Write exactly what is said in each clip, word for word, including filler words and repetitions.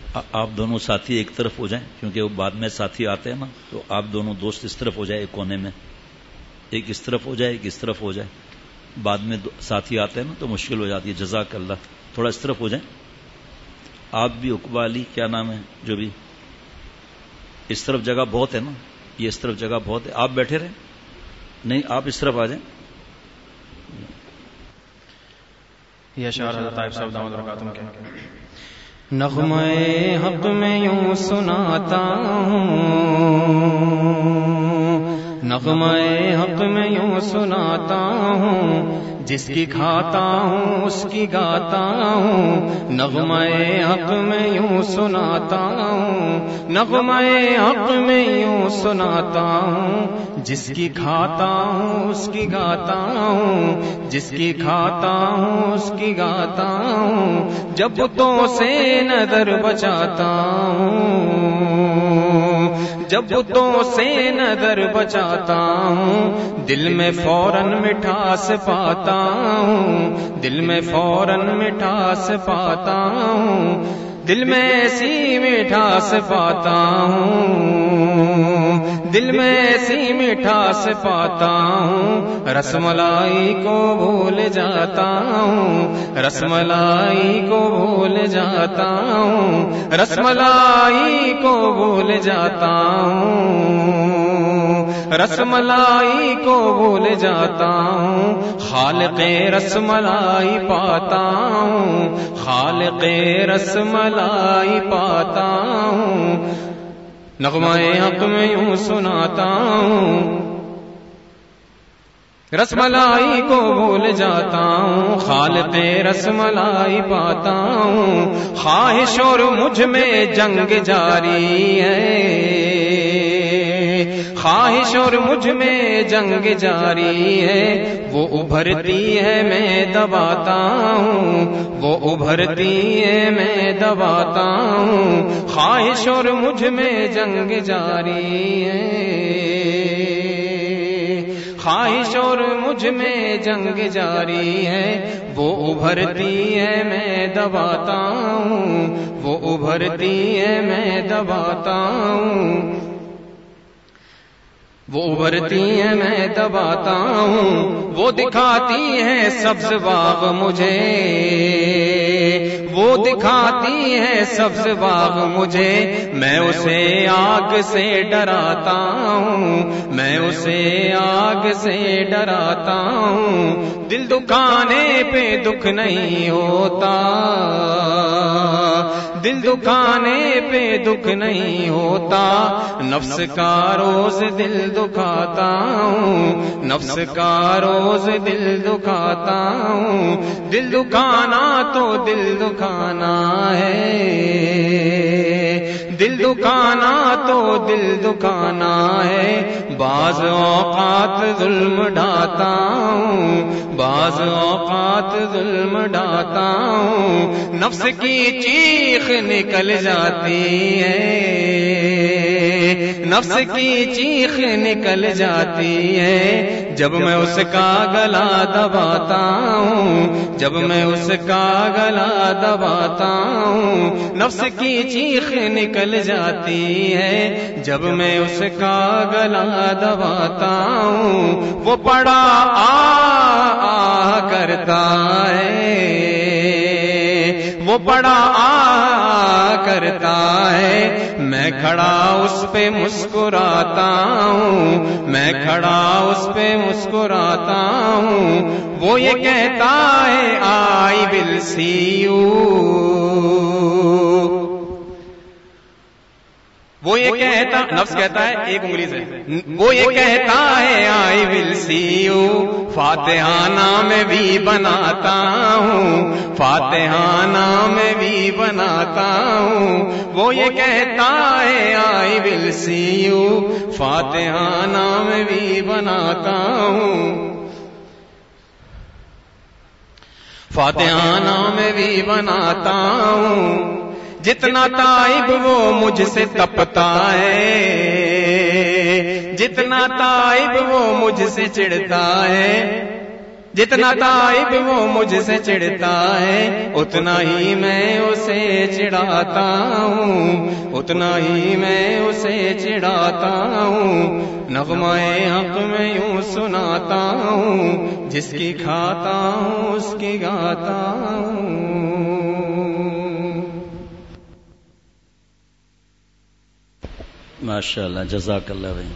آپ دونوں ساتھی ایک طرف ہو جائیں، کیونکہ وہ بعد میں ساتھی آتے ہیں نا، تو آپ دونوں دوست اس طرف ہو جائے، ایک کونے میں، ایک اس طرف ہو جائے، ایک اس طرف ہو جائے. بعد میں ساتھی آتے ہیں نا تو مشکل ہو جاتی ہے. جزاک اللہ. تھوڑا اس طرف ہو جائیں. آپ بھی عقبہ علی کیا نام ہے جو بھی، اس طرف جگہ بہت ہے نا، یہ اس طرف جگہ بہت ہے. آپ بیٹھے رہیں، نہیں آپ اس طرف آ جائیں. یہ اشعار حضرت طائف صاحب دامت برکاتہم کے. نغمہ حق میں یوں سناتا ہوں، نغمہ حق میں یوں سناتا ہوں، جس کی کھاتا ہوں اس کی گاتا ہوں. نغمہ حق میں یوں سناتا ہوں، نغمہ حق میں یوں سناتا ہوں، جس کی کھاتا ہوں اس کی گاتا ہوں، جس کی کھاتا ہوں اس کی گاتا ہوں. جب بتوں سے نظر بچاتا ہوں، جب بتوں سے نظر بچاتا ہوں، دل میں فوراً مٹھاس پاتا ہوں، دل میں فوراً مٹھاس پاتا ہوں، دل میں ایسی مٹھاس پاتا ہوں، دل میں ایسی مٹھاس پاتا ہوں. رس ملائی کو بھول جاتا ہوں، رس ملائی کو بھول جاتا ہوں، رس ملائی کو بھول جاتا ہوں، رس ملائی کو بھول جاتا ہوں. خالق رس ملائی پاتا ہوں، خالق رس ملائی پاتا ہوں. نغمہ حق میں یوں سناتا ہوں، رس ملائی کو بھول جاتا ہوں، خالق رس ملائی پاتا ہوں. خواہش اور مجھ میں جنگ جاری ہے، خواہش اور مجھ میں جنگ جاری ہے، وہ ابھرتی ہے میں دباتا ہوں، وہ ابھرتی ہے میں دباتا ہوں. خواہش اور مجھ میں جنگ جاری ہے، خواہش اور مجھ میں جنگ جاری ہے، وہ ابھرتی ہے میں دباتا ہوں، وہ ابھرتی ہے میں دباتا ہوں، وہ ابھرتی ہے میں دباتا ہوں. وہ دکھاتی ہے سبز باغ مجھے، وہ دکھاتی ہے سبز باغ مجھے، میں اسے آگ سے ڈراتا ہوں، میں اسے آگ سے ڈراتا ہوں. دل دکھانے پہ دکھ نہیں ہوتا، دل دکھانے پہ دکھ نہیں ہوتا، نفس کا روز دل دکھاتا ہوں، نفس کا روز دل دکھاتا ہوں. دل دکھانا تو دل دکھانا ہے، دل دکھانا تو دل دکھانا ہے. بعض اوقات ظلم ڈھاتا ہوں، بعض اوقات ظلم ڈھاتا ہوں. نفس کی چیخ نکل جاتی ہے، نفس کی چیخ نکل جاتی ہے، جب میں اس کا گلا دباتا ہوں، جب میں اس کا گلا دباتا ہوں. نفس کی چیخ نکل جاتی ہے، جب میں اس کا گلا دباتا ہوں. وہ پڑا آ آ کرتا ہے، وہ بڑا آ کرتا ہے، میں کھڑا اس پہ مسکراتا ہوں، میں کھڑا اس پہ مسکراتا ہوں. وہ یہ کہتا ہے آئی ول سی یو، وہ یہ کہتا، نفس کہتا ہے ایک انگلی سے، وہ یہ کہتا ہے آئی ول سی یو. فاتحانہ میں بھی بناتا ہوں، فاتحانہ میں بھی بناتا ہوں. وہ یہ کہتا ہے آئی ول سی یو، فاتحانہ میں بھی بناتا ہوں، فاتحانہ میں بھی بناتا ہوں. جتنا تائب وہ مجھ سے تپتا ہے، جتنا تائب وہ مجھ سے چڑھتا ہے، جتنا تائب وہ مجھ سے چڑھتا ہے، اتنا ہی میں اسے چڑھاتا ہوں، اتنا ہی میں اسے چڑھاتا ہوں، نغمہ حق میں یوں سناتا ہوں، جس کی کھاتا ہوں اس کی گاتا ہوں۔ ماشاء اللہ، جزاک اللہ بھائی۔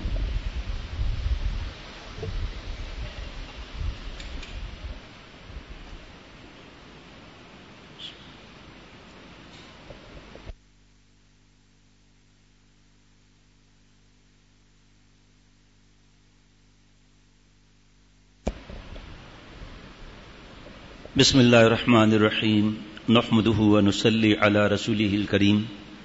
بسم اللہ الرحمن الرحیم، نحمدہ ونصلی علی رسولہ الکریم۔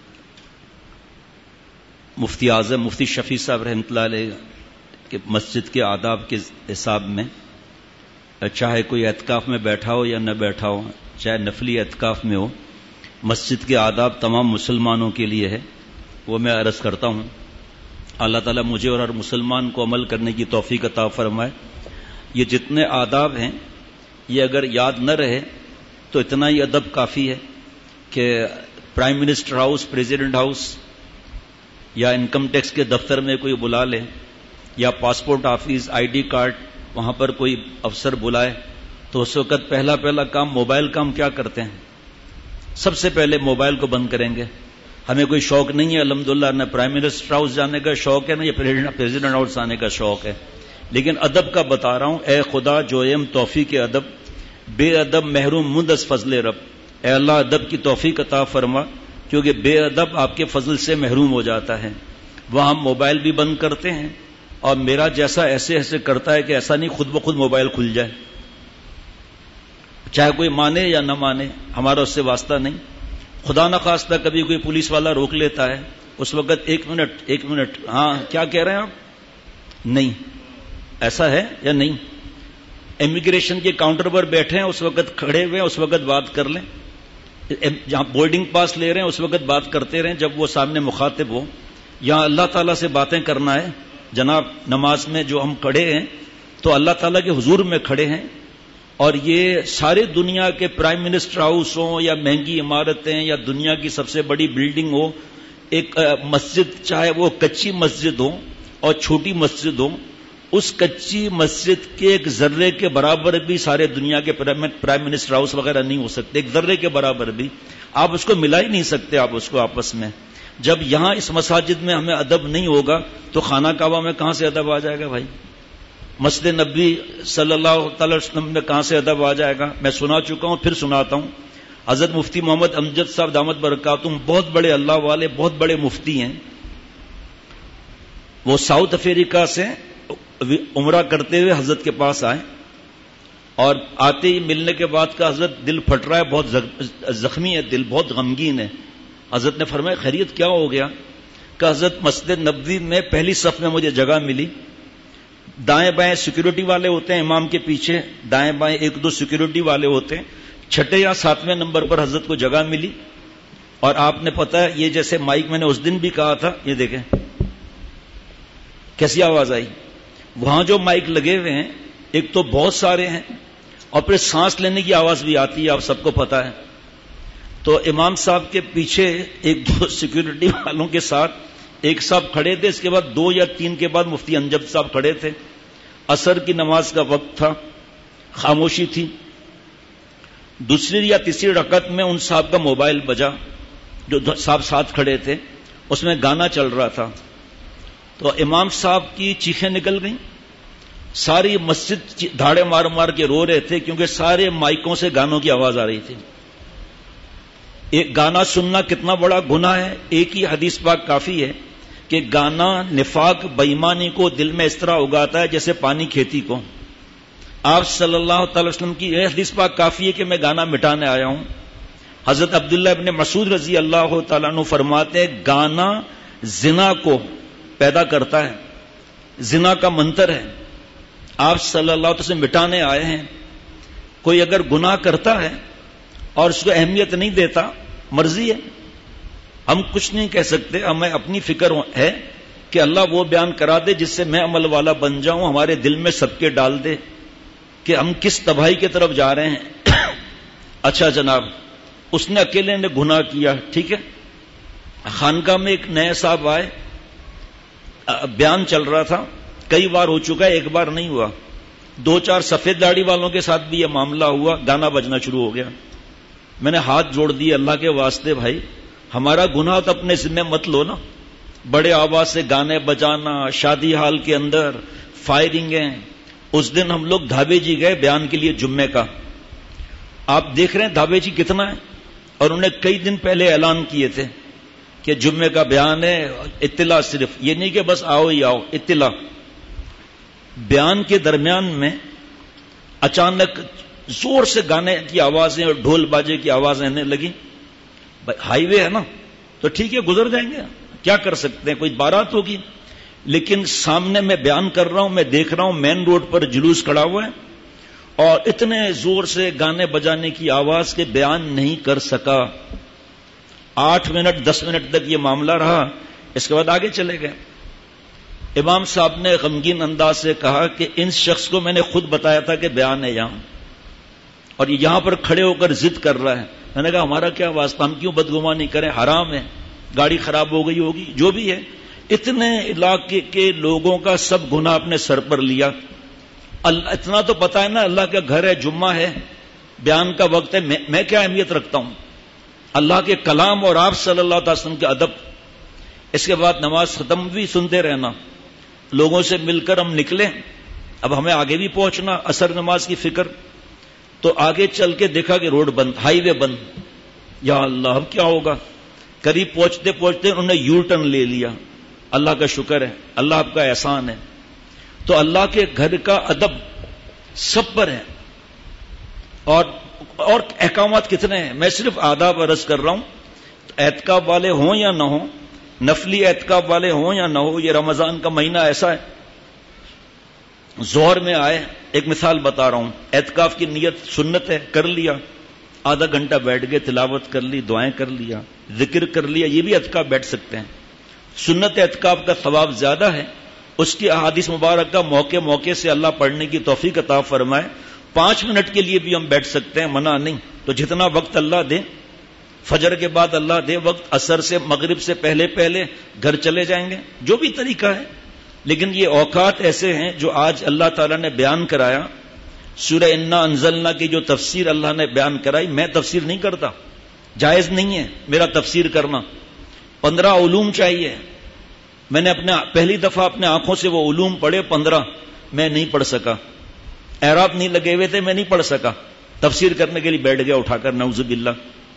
مفتی اعظم مفتی شفیع صاحب رحمۃ اللہ علیہ کہ مسجد کے آداب کے حساب میں چاہے کوئی اعتکاف میں بیٹھا ہو یا نہ بیٹھا ہو، چاہے نفلی اعتکاف میں ہو، مسجد کے آداب تمام مسلمانوں کے لیے ہے، وہ میں عرض کرتا ہوں۔ اللہ تعالیٰ مجھے اور ہر مسلمان کو عمل کرنے کی توفیق عطا فرمائے۔ یہ جتنے آداب ہیں یہ اگر یاد نہ رہے تو اتنا ہی ادب کافی ہے کہ prime minister house, president house یا انکم ٹیکس کے دفتر میں کوئی بلا لے، یا passport office, I D card, وہاں پر کوئی افسر بلائے تو اس وقت پہلا پہلا کام موبائل کا ہم کیا کرتے ہیں؟ سب سے پہلے موبائل کو بند کریں گے۔ ہمیں کوئی شوق نہیں ہے الحمدللہ، نہ پرائم منسٹر ہاؤس جانے کا شوق ہے، نہ یہ پریزیڈنٹ ہاؤس آنے کا شوق ہے، لیکن ادب کا بتا رہا ہوں۔ اے خدا جو ایم توفیق ادب، بے ادب محروم مند از فضل رب۔ اے اللہ ادب کی توفیق عطا فرما، کیونکہ بے ادب آپ کے فضل سے محروم ہو جاتا ہے۔ وہاں ہم موبائل بھی بند کرتے ہیں، اور میرا جیسا ایسے ایسے کرتا ہے کہ ایسا نہیں خود بخود موبائل کھل جائے، چاہے کوئی مانے یا نہ مانے، ہمارا اس سے واسطہ نہیں۔ خدا نخواستہ کبھی کوئی پولیس والا روک لیتا ہے، اس وقت ایک منٹ ایک منٹ ہاں کیا کہہ رہے ہیں آپ؟ نہیں، ایسا ہے یا نہیں؟ امیگریشن کے کاؤنٹر پر بیٹھے ہیں، اس وقت کھڑے ہوئے ہیں، اس وقت بات کر لیں۔ جہاں بورڈنگ پاس لے رہے ہیں اس وقت بات کرتے رہیں جب وہ سامنے مخاطب ہو۔ یہاں اللہ تعالیٰ سے باتیں کرنا ہے جناب، نماز میں جو ہم کھڑے ہیں تو اللہ تعالیٰ کے حضور میں کھڑے ہیں، اور یہ سارے دنیا کے پرائم منسٹر ہاؤس ہوں یا مہنگی عمارتیں یا دنیا کی سب سے بڑی بلڈنگ ہو، ایک مسجد چاہے وہ کچی مسجد ہو اور چھوٹی مسجد ہو، اس کچی مسجد کے ایک ذرے کے برابر بھی سارے دنیا کے پرائم منسٹر ہاؤس وغیرہ نہیں ہو سکتے، ایک ذرے کے برابر بھی آپ اس کو ملا ہی نہیں سکتے آپ اس کو آپس میں۔ جب یہاں اس مساجد میں ہمیں ادب نہیں ہوگا تو خانہ کعبہ میں کہاں سے ادب آ جائے گا بھائی؟ مسجد نبی صلی اللہ تعالی وسلم میں کہاں سے ادب آ جائے گا؟ میں سنا چکا ہوں، پھر سناتا ہوں۔ حضرت مفتی محمد امجد صاحب دامت برکاتہم بہت بڑے اللہ والے، بہت بڑے مفتی ہیں، وہ ساؤتھ افریقہ سے عمرہ کرتے ہوئے حضرت کے پاس آئے، اور آتے ہی ملنے کے بعد کا حضرت دل پھٹ رہا ہے، بہت زخمی ہے دل، بہت غمگین ہے۔ حضرت نے فرمایا خیریت کیا ہو گیا؟ کہ حضرت مسجد نبوی میں پہلی صف میں مجھے جگہ ملی، دائیں بائیں سیکورٹی والے ہوتے ہیں امام کے پیچھے، دائیں بائیں ایک دو سیکورٹی والے ہوتے ہیں، چھٹے یا ساتویں نمبر پر حضرت کو جگہ ملی، اور آپ نے پتا ہے یہ جیسے مائک میں نے اس دن بھی کہا تھا، یہ دیکھیں کیسی آواز آئی۔ وہاں جو مائک لگے ہوئے ہیں ایک تو بہت سارے ہیں، اور پھر سانس لینے کی آواز بھی آتی ہے، آپ سب کو پتا ہے۔ تو امام صاحب کے پیچھے ایک دو سیکورٹی والوں کے ساتھ ایک صاحب کھڑے تھے، اس کے بعد دو یا تین کے بعد مفتی انجب صاحب کھڑے تھے۔ عصر کی نماز کا وقت تھا، خاموشی تھی۔ دوسری یا تیسری رکعت میں ان صاحب کا موبائل بجا، جو صاحب ساتھ کھڑے تھے، اس میں گانا چل رہا تھا۔ تو امام صاحب کی چیخیں نکل گئیں، ساری مسجد دھاڑے مار مار کے رو رہے تھے، کیونکہ سارے مائکوں سے گانوں کی آواز آ رہی تھی۔ ایک گانا سننا کتنا بڑا گناہ ہے، ایک ہی حدیث پاک کافی ہے کہ گانا نفاق بےایمانی کو دل میں اس طرح اگاتا ہے جیسے پانی کھیتی کو۔ آپ صلی اللہ تعالی وسلم کی یہ حدیث پاک کافی ہے کہ میں گانا مٹانے آیا ہوں۔ حضرت عبداللہ ابن مسعود رضی اللہ تعالیٰ عنہ فرماتے ہیں گانا زنا کو پیدا کرتا ہے، زنا کا منتر ہے، آپ صلی اللہ علیہ وسلم مٹانے آئے ہیں۔ کوئی اگر گناہ کرتا ہے اور اس کو اہمیت نہیں دیتا، مرضی ہے، ہم کچھ نہیں کہہ سکتے، ہمیں اپنی فکر ہے کہ اللہ وہ بیان کرا دے جس سے میں عمل والا بن جاؤں، ہمارے دل میں سب کے ڈال دے کہ ہم کس تباہی کی طرف جا رہے ہیں۔ اچھا جناب، اس نے اکیلے نے گناہ کیا، ٹھیک ہے. خانقاہ میں ایک نئے صاحب آئے، بیان چل رہا تھا، کئی بار ہو چکا ہے، ایک بار نہیں ہوا. دو چار سفید داڑھی والوں کے ساتھ بھی یہ معاملہ ہوا، گانا بجنا شروع ہو گیا. میں نے ہاتھ جوڑ دیے، اللہ کے واسطے بھائی ہمارا گناہ تو اپنے ذمہ مت لو نا. بڑے آواز سے گانے بجانا، شادی ہال کے اندر فائرنگیں. اس دن ہم لوگ دھابے جی گئے بیان کے لیے جمعے کا. آپ دیکھ رہے ہیں دھابے جی کتنا ہے، اور انہیں کئی دن پہلے اعلان کیے تھے کہ جمعے کا بیان ہے، اطلاع صرف، یہ نہیں کہ بس آؤ ہی آؤ، اطلاع. بیان کے درمیان میں اچانک زور سے گانے کی آوازیں اور ڈھول باجے کی آوازیں آنے لگی. ہائی وے ہے نا تو ٹھیک ہے گزر جائیں گے، کیا کر سکتے ہیں، کوئی بارات ہوگی. لیکن سامنے میں بیان کر رہا ہوں، میں دیکھ رہا ہوں مین روڈ پر جلوس کھڑا ہوا ہے، اور اتنے زور سے گانے بجانے کی آواز کے بیان نہیں کر سکا. آٹھ منٹ دس منٹ تک یہ معاملہ رہا، اس کے بعد آگے چلے گئے. امام صاحب نے غمگین انداز سے کہا کہ ان شخص کو میں نے خود بتایا تھا کہ بیان ہے یہاں، اور یہ یہاں پر کھڑے ہو کر ضد کر رہا ہے. میں نے کہا ہمارا کیا واسطہ، ہم کیوں بدگمانی کریں، حرام ہے، گاڑی خراب ہو گئی ہوگی جو بھی ہے. اتنے علاقے کے لوگوں کا سب گناہ اپنے سر پر لیا. اللہ اتنا تو پتا ہے نا اللہ کا گھر ہے، جمعہ ہے، بیان کا وقت ہے، میں, میں کیا اہمیت رکھتا ہوں. اللہ کے کلام اور آپ صلی اللہ علیہ وسلم کے ادب. اس کے بعد نماز ختم بھی سنتے رہنا. لوگوں سے مل کر ہم نکلے، اب ہمیں آگے بھی پہنچنا، عصر نماز کی فکر. تو آگے چل کے دیکھا کہ روڈ بند، ہائی وے بند. یا اللہ اب کیا ہوگا. قریب پہنچتے پہنچتے انہوں نے یو ٹرن لے لیا. اللہ کا شکر ہے، اللہ آپ کا احسان ہے. تو اللہ کے گھر کا ادب سب پر ہے، اور اور احکامات کتنے ہیں. میں صرف آداب عرض کر رہا ہوں. اعتکاف والے ہوں یا نہ ہوں، نفلی اعتکاف والے ہوں یا نہ ہو، یہ رمضان کا مہینہ ایسا ہے. ظہر میں آئے، ایک مثال بتا رہا ہوں، اعتکاف کی نیت سنت ہے، کر لیا، آدھا گھنٹہ بیٹھ گئے، تلاوت کر لی، دعائیں کر لیا، ذکر کر لیا، یہ بھی اعتکاف بیٹھ سکتے ہیں. سنت اعتکاف کا ثواب زیادہ ہے. اس کی احادیث مبارکہ موقع موقع سے اللہ پڑھنے کی توفیق عطا فرمائے. پانچ منٹ کے لیے بھی ہم بیٹھ سکتے ہیں، منع نہیں. تو جتنا وقت اللہ دے، فجر کے بعد اللہ دے وقت، عصر سے مغرب سے پہلے پہلے گھر چلے جائیں گے، جو بھی طریقہ ہے. لیکن یہ اوقات ایسے ہیں جو آج اللہ تعالیٰ نے بیان کرایا. سورہ انا انزلنا کی جو تفسیر اللہ نے بیان کرائی، میں تفسیر نہیں کرتا، جائز نہیں ہے میرا تفسیر کرنا. پندرہ علوم چاہیے. میں نے اپنے پہلی دفعہ اپنے آنکھوں سے وہ علوم پڑھے پندرہ، میں نہیں پڑھ سکا. اعراب نہیں لگے ہوئے تھے، میں نہیں پڑھ سکا. تفسیر کرنے کے لیے بیٹھ گیا اٹھا کر، نعوذ باللہ.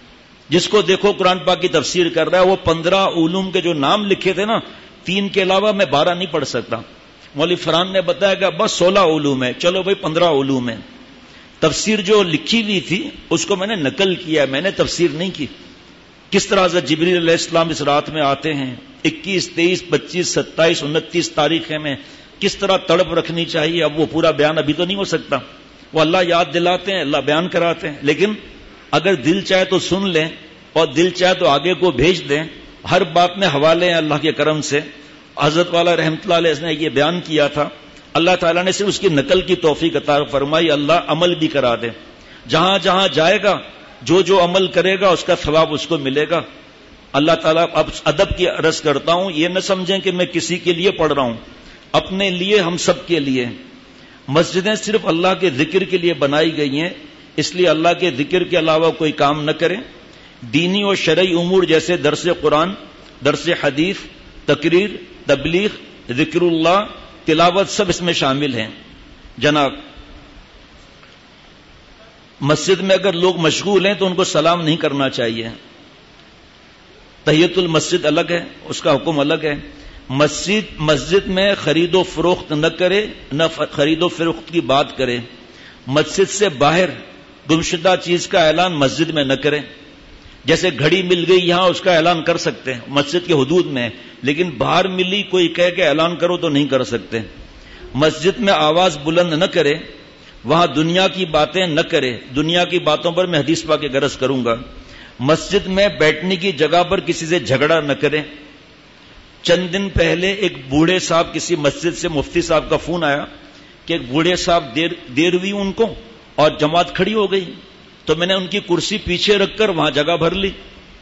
جس کو دیکھو قرآن پاک کی تفسیر کر رہا ہے، وہ پندرہ علوم کے جو نام لکھے تھے نا، تین کے علاوہ میں بارہ نہیں پڑھ سکتا. مولوی فرحان نے بتایا کہ بس سولہ علوم ہے، چلو بھائی پندرہ علوم ہے. تفسیر جو لکھی ہوئی تھی اس کو میں نے نقل کیا، میں نے تفسیر نہیں کی. کس طرح سے جبریل علیہ السلام اس رات میں آتے ہیں، اکیس تیئیس پچیس ستائیس انتیس تاریخیں میں کس طرح تڑپ رکھنی چاہیے. اب وہ پورا بیان ابھی تو نہیں ہو سکتا، وہ اللہ یاد دلاتے ہیں، اللہ بیان کراتے ہیں. لیکن اگر دل چاہے تو سن لیں، اور دل چاہے تو آگے کو بھیج دیں. ہر بات میں حوالے ہیں اللہ کے کرم سے. حضرت والا رحمۃ اللہ علیہ نے یہ بیان کیا تھا، اللہ تعالیٰ نے صرف اس کی نقل کی توفیق عطا فرمائی. اللہ عمل بھی کرا دے. جہاں جہاں جائے گا، جو جو عمل کرے گا اس کا ثواب اس کو ملے گا. اللہ تعالیٰ اب ادب کی عرض کرتا ہوں، یہ نہ سمجھیں کہ میں کسی کے لیے پڑھ رہا ہوں، اپنے لیے، ہم سب کے لیے. مسجدیں صرف اللہ کے ذکر کے لیے بنائی گئی ہیں، اس لیے اللہ کے ذکر کے علاوہ کوئی کام نہ کریں. دینی اور شرعی امور جیسے درس قرآن، درس حدیث، تقریر، تبلیغ، ذکر اللہ، تلاوت سب اس میں شامل ہیں. جناب مسجد میں اگر لوگ مشغول ہیں تو ان کو سلام نہیں کرنا چاہیے. تحیت المسجد الگ ہے، اس کا حکم الگ ہے. مسجد مسجد میں خرید و فروخت نہ کرے، نہ خرید و فروخت کی بات کرے. مسجد سے باہر گمشدہ چیز کا اعلان مسجد میں نہ کرے. جیسے گھڑی مل گئی یہاں، اس کا اعلان کر سکتے ہیں مسجد کے حدود میں، لیکن باہر ملی کوئی کہہ کے اعلان کرو تو نہیں کر سکتے. مسجد میں آواز بلند نہ کرے، وہاں دنیا کی باتیں نہ کرے. دنیا کی باتوں پر میں حدیث پاک کی غرض کروں گا. مسجد میں بیٹھنے کی جگہ پر کسی سے جھگڑا نہ کرے. چند دن پہلے ایک بوڑھے صاحب، کسی مسجد سے مفتی صاحب کا فون آیا کہ ایک بوڑھے صاحب دیر دیر ہوئی ان کو، اور جماعت کھڑی ہو گئی. تو میں نے ان کی کرسی پیچھے رکھ کر وہاں جگہ بھر لی.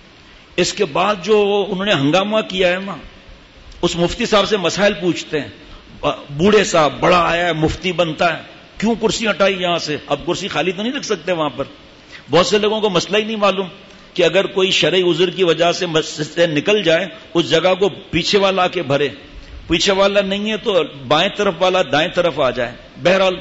اس کے بعد جو انہوں نے ہنگامہ کیا ہے نا, اس مفتی صاحب سے مسائل پوچھتے ہیں, بوڑھے صاحب بڑا آیا ہے مفتی بنتا ہے, کیوں کرسی ہٹائی یہاں سے, اب کرسی خالی تو نہیں رکھ سکتے وہاں پر. بہت سے لوگوں کو مسئلہ ہی نہیں معلوم کہ اگر کوئی شرعی عذر کی وجہ سے مسجد سے نکل جائے, اس جگہ کو پیچھے والا آ کے بھرے, پیچھے والا نہیں ہے تو بائیں طرف والا دائیں طرف آ جائے. بہرحال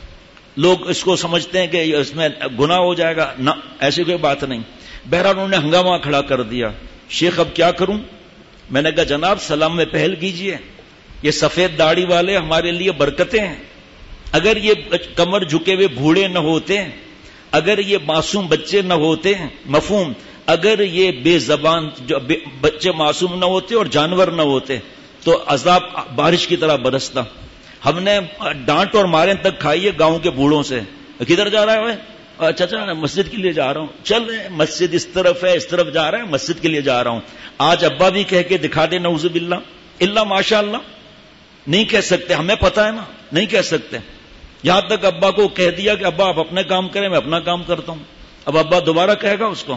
لوگ اس کو سمجھتے ہیں کہ اس میں گناہ ہو جائے گا, نہ ایسی کوئی بات نہیں. بہرحال انہوں نے ہنگامہ کھڑا کر دیا. شیخ اب کیا کروں؟ میں نے کہا جناب سلام میں پہل کیجئے, یہ سفید داڑھی والے ہمارے لیے برکتیں ہیں. اگر یہ کمر جھکے ہوئے بوڑھے نہ ہوتے, اگر یہ معصوم بچے نہ ہوتے, مفہوم, اگر یہ بے زبان جو بے بچے معصوم نہ ہوتے اور جانور نہ ہوتے تو عذاب بارش کی طرح برستا. ہم نے ڈانٹ اور مارے تک کھائی ہے گاؤں کے بوڑھوں سے. کدھر جا رہا ہے؟ چچا مسجد کے لیے جا رہا ہوں. چل رہے مسجد اس طرف ہے, اس طرف جا رہا ہے, مسجد کے لیے جا رہا ہوں. آج ابا بھی کہہ کے دکھا دے نعوذ باللہ, اللہ ماشاء اللہ, نہیں کہہ سکتے, ہمیں پتا ہے نا, نہیں کہہ سکتے. یہاں تک ابا کو کہہ دیا کہ ابا آپ اپنے کام کریں, میں اپنا کام کرتا ہوں. اب ابا دوبارہ کہے گا اس کو.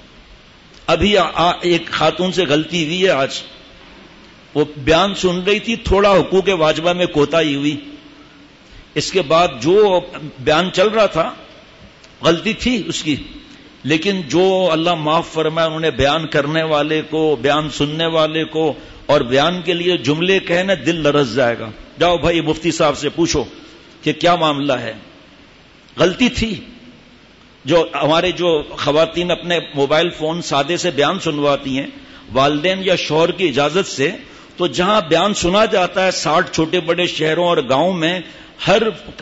ابھی ایک خاتون سے غلطی ہوئی ہے آج, وہ بیان سن رہی تھی, تھوڑا حقوق واجبہ میں کوتاہی ہوئی. اس کے بعد جو بیان چل رہا تھا غلطی تھی اس کی, لیکن جو اللہ معاف فرمائے انہوں نے بیان کرنے والے کو, بیان سننے والے کو اور بیان کے لیے جملے کہنے, دل لرز جائے گا. جاؤ بھائی مفتی صاحب سے پوچھو کہ کیا معاملہ ہے. غلطی تھی. جو ہمارے جو خواتین اپنے موبائل فون سادے سے بیان سنواتی ہیں والدین یا شوہر کی اجازت سے, تو جہاں بیان سنا جاتا ہے ساٹھ چھوٹے بڑے شہروں اور گاؤں میں, ہر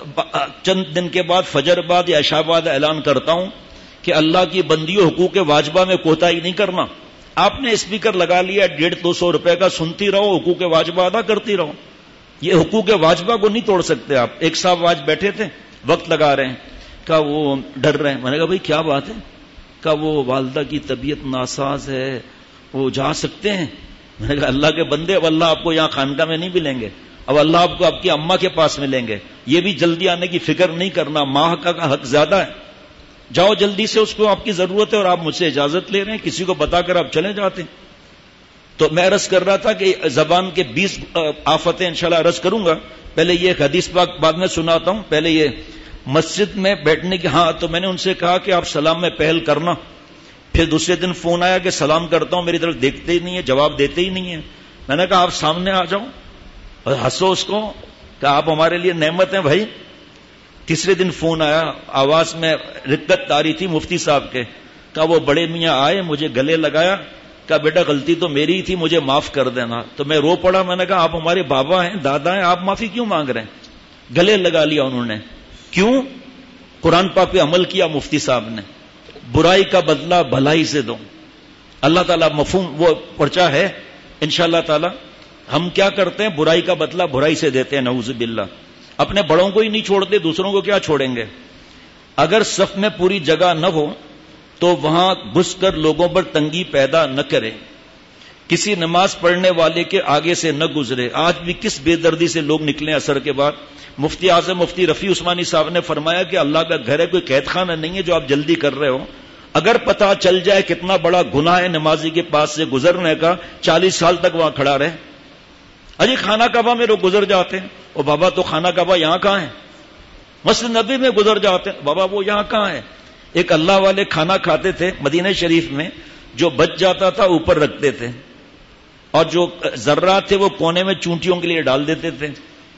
چند دن کے بعد فجر بعد یا عشاء بعد اعلان کرتا ہوں کہ اللہ کی بندیوں حقوق واجبہ میں کوتاہی نہیں کرنا. آپ نے اسپیکر لگا لیا ڈیڑھ دو سو روپے کا, سنتی رہو, حقوق واجبہ ادا کرتی رہو. یہ حقوق واجبہ کو نہیں توڑ سکتے آپ. ایک صاحب آج بیٹھے تھے, وقت لگا رہے ہیں, کہا وہ ڈر رہے ہیں. میں نے کہا بھائی کیا بات ہے؟ کہا وہ والدہ کی طبیعت ناساز ہے, وہ جا سکتے ہیں؟ میں نے کہا اللہ کے بندے, اب اللہ آپ کو یہاں خانقاہ میں نہیں ملیں گے, اب اللہ آپ کو آپ کی اماں کے پاس ملیں گے. یہ بھی جلدی آنے کی فکر نہیں کرنا, ماں کا حق زیادہ ہے. جاؤ جلدی سے, اس کو آپ کی ضرورت ہے اور آپ مجھ سے اجازت لے رہے ہیں, کسی کو بتا کر آپ چلے جاتے. تو میں عرض کر رہا تھا کہ زبان کے بیس آفتیں انشاءاللہ عرض کروں گا. پہلے یہ ایک حدیث پاک بعد میں سناتا ہوں. پہلے یہ مسجد میں بیٹھنے کی, ہاں تو میں نے ان سے کہا کہ آپ سلام میں پہل کرنا. پھر دوسرے دن فون آیا کہ سلام کرتا ہوں, میری طرف دیکھتے ہی نہیں ہے, جواب دیتے ہی نہیں ہے. میں نے کہا آپ سامنے آ جاؤ اور ہنسو اس کو کہ آپ ہمارے لیے نعمت ہیں بھائی. تیسرے دن فون آیا, آواز میں رقت آ رہی تھی مفتی صاحب کے. کہا وہ بڑے میاں آئے, مجھے گلے لگایا, کہا بیٹا غلطی تو میری ہی تھی, مجھے معاف کر دینا. تو میں رو پڑا. میں نے کہا آپ ہمارے بابا ہیں, دادا ہیں, آپ معافی کیوں مانگ رہے ہیں؟ گلے لگا لیا انہوں نے. کیوں؟ قرآن پاک پہ عمل کیا مفتی صاحب نے. برائی کا بدلہ بھلائی سے دو. اللہ تعالیٰ مفہوم وہ پرچہ ہے انشاءاللہ تعالی. ہم کیا کرتے ہیں؟ برائی کا بدلہ برائی سے دیتے ہیں, نعوذ باللہ. اپنے بڑوں کو ہی نہیں چھوڑتے, دوسروں کو کیا چھوڑیں گے؟ اگر صف میں پوری جگہ نہ ہو تو وہاں گھس کر لوگوں پر تنگی پیدا نہ کرے. کسی نماز پڑھنے والے کے آگے سے نہ گزرے. آج بھی کس بے دردی سے لوگ نکلے اثر کے بعد. مفتی اعظم مفتی رفیع عثمانی صاحب نے فرمایا کہ اللہ کا گھر ہے, کوئی قید خانہ نہیں ہے جو آپ جلدی کر رہے ہو. اگر پتہ چل جائے کتنا بڑا گناہ ہے نمازی کے پاس سے گزرنے کا, چالیس سال تک وہاں کھڑا رہے. اجی خانہ کعبہ میں لوگ گزر جاتے ہیں, او بابا تو خانہ کعبہ یہاں کہاں ہے؟ مسجد نبی میں گزر جاتے ہیں, بابا وہ یہاں کہاں ہے؟ ایک اللہ والے کھانا کھاتے تھے مدینہ شریف میں, جو بچ جاتا تھا اوپر رکھتے تھے اور جو ذرات تھے وہ کونے میں چونٹیوں کے لیے ڈال دیتے تھے.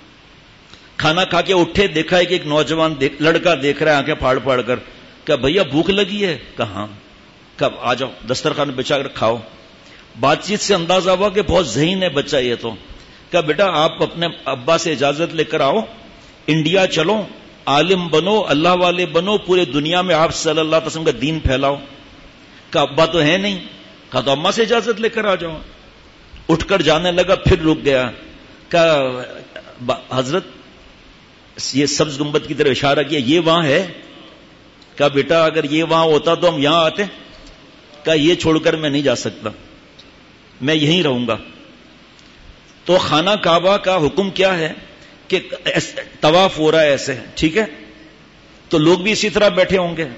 کھانا کھا کے اٹھے, دیکھا ہے کہ ایک نوجوان دیکھ, لڑکا دیکھ رہا ہے آنکھیں پھاڑ پھاڑ کر. کہ بھیا بھوک لگی ہے؟ کہاں. کب آ جاؤ دسترخوان بچھا کر کھاؤ. بات چیت سے اندازہ ہوا کہ بہت ذہین ہے بچہ یہ تو. کہ بیٹا آپ اپنے ابا سے اجازت لے کر آؤ, انڈیا چلو, عالم بنو, اللہ والے بنو, پورے دنیا میں آپ صلی اللہ علیہ وسلم کا دین پھیلاؤ. کہ ابا تو ہے نہیں. کہا تو اماں سے اجازت لے کر آ جاؤ. اٹھ کر جانے لگا, پھر رک گیا. کہ حضرت یہ سبز گنبد کی طرف اشارہ کیا, یہ وہاں ہے؟ کہا بیٹا اگر یہ وہاں ہوتا تو ہم یہاں آتے. کہا یہ چھوڑ کر میں نہیں جا سکتا, میں یہیں رہوں گا. تو خانہ کعبہ کا حکم کیا ہے کہ طواف ہو رہا ہے ایسے, ٹھیک ہے, تو لوگ بھی اسی طرح بیٹھے ہوں گے.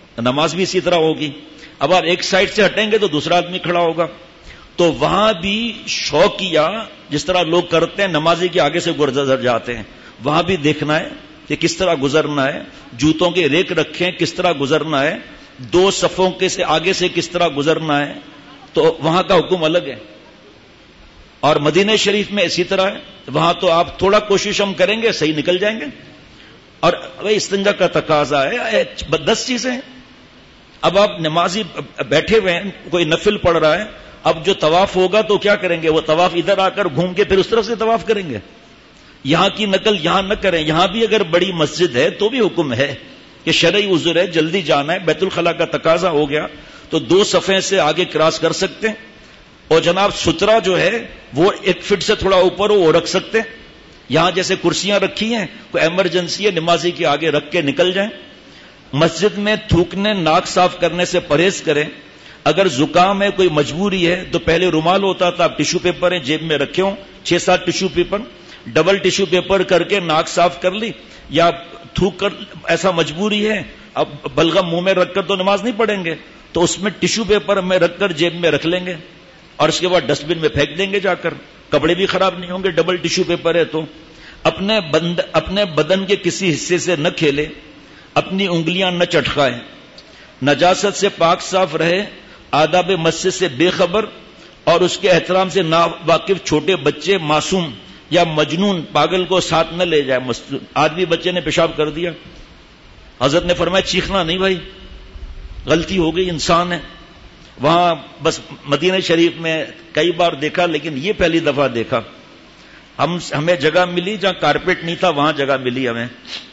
نماز بھی اسی طرح ہوگی. اب آپ ایک سائڈ سے ہٹیں گے تو دوسرا آدمی کھڑا ہوگا. تو وہاں بھی شوقیہ جس طرح لوگ کرتے ہیں نمازی کے آگے سے گزر جاتے ہیں, وہاں بھی دیکھنا ہے کہ کس طرح گزرنا ہے, جوتوں کے ریک رکھیں کس طرح گزرنا ہے, دو صفوں کے سے آگے سے کس طرح گزرنا ہے. تو وہاں کا حکم الگ ہے. اور مدینہ شریف میں اسی طرح ہے, وہاں تو آپ تھوڑا کوشش ہم کریں گے صحیح نکل جائیں گے. اور بھائی استنجا کا تقاضا ہے, دس چیزیں. اب آپ نمازی بیٹھے ہوئے ہیں, کوئی نفل پڑھ رہا ہے, اب جو طواف ہوگا تو کیا کریں گے, وہ طواف ادھر آ کر گھوم کے پھر اس طرف سے طواف کریں گے. یہاں کی نقل یہاں نہ کریں. یہاں بھی اگر بڑی مسجد ہے تو بھی حکم ہے کہ شرعی عذر ہے, جلدی جانا ہے, بیت الخلاء کا تقاضا ہو گیا تو دو صفحے سے آگے کراس کر سکتے ہیں. اور جناب سترا جو ہے وہ ایک فٹ سے تھوڑا اوپر ہو وہ رکھ سکتے ہیں. یہاں جیسے کرسیاں رکھی ہیں, کوئی ایمرجنسی ہے نمازی کے آگے رکھ کے نکل جائیں. مسجد میں تھوکنے ناک صاف کرنے سے پرہیز کریں. اگر زکام ہے کوئی مجبوری ہے تو پہلے رومال ہوتا تھا, اب ٹیشو پیپر ہیں جیب میں رکھے ہوں, چھ سات tissue paper, double tissue paper کر کے ناک صاف کر لی. یا تھوک کر ایسا مجبوری ہے, اب بلغم منہ میں رکھ کر تو نماز نہیں پڑھیں گے, تو اس میں ٹیشو پیپر میں رکھ کر جیب میں رکھ لیں گے اور اس کے بعد ڈسٹ بن میں پھینک دیں گے جا کر. کپڑے بھی خراب نہیں ہوں گے, ڈبل ٹیشو پیپر ہے تو. اپنے بند اپنے بدن کے کسی حصے سے نہ کھیلے, اپنی انگلیاں نہ چٹکائے, نجاست سے پاک صاف رہے, آداب مسجد سے بے خبر اور اس کے احترام سے نا واقف چھوٹے بچے, معصوم یا مجنون پاگل کو ساتھ نہ لے جائے. آدمی بچے نے پیشاب کر دیا, حضرت نے فرمایا چیخنا نہیں بھائی, غلطی ہو گئی, انسان ہے. وہاں بس مدینہ شریف میں کئی بار دیکھا, لیکن یہ پہلی دفعہ دیکھا. ہم ہمیں جگہ ملی جہاں کارپیٹ نہیں تھا, وہاں جگہ ملی ہمیں.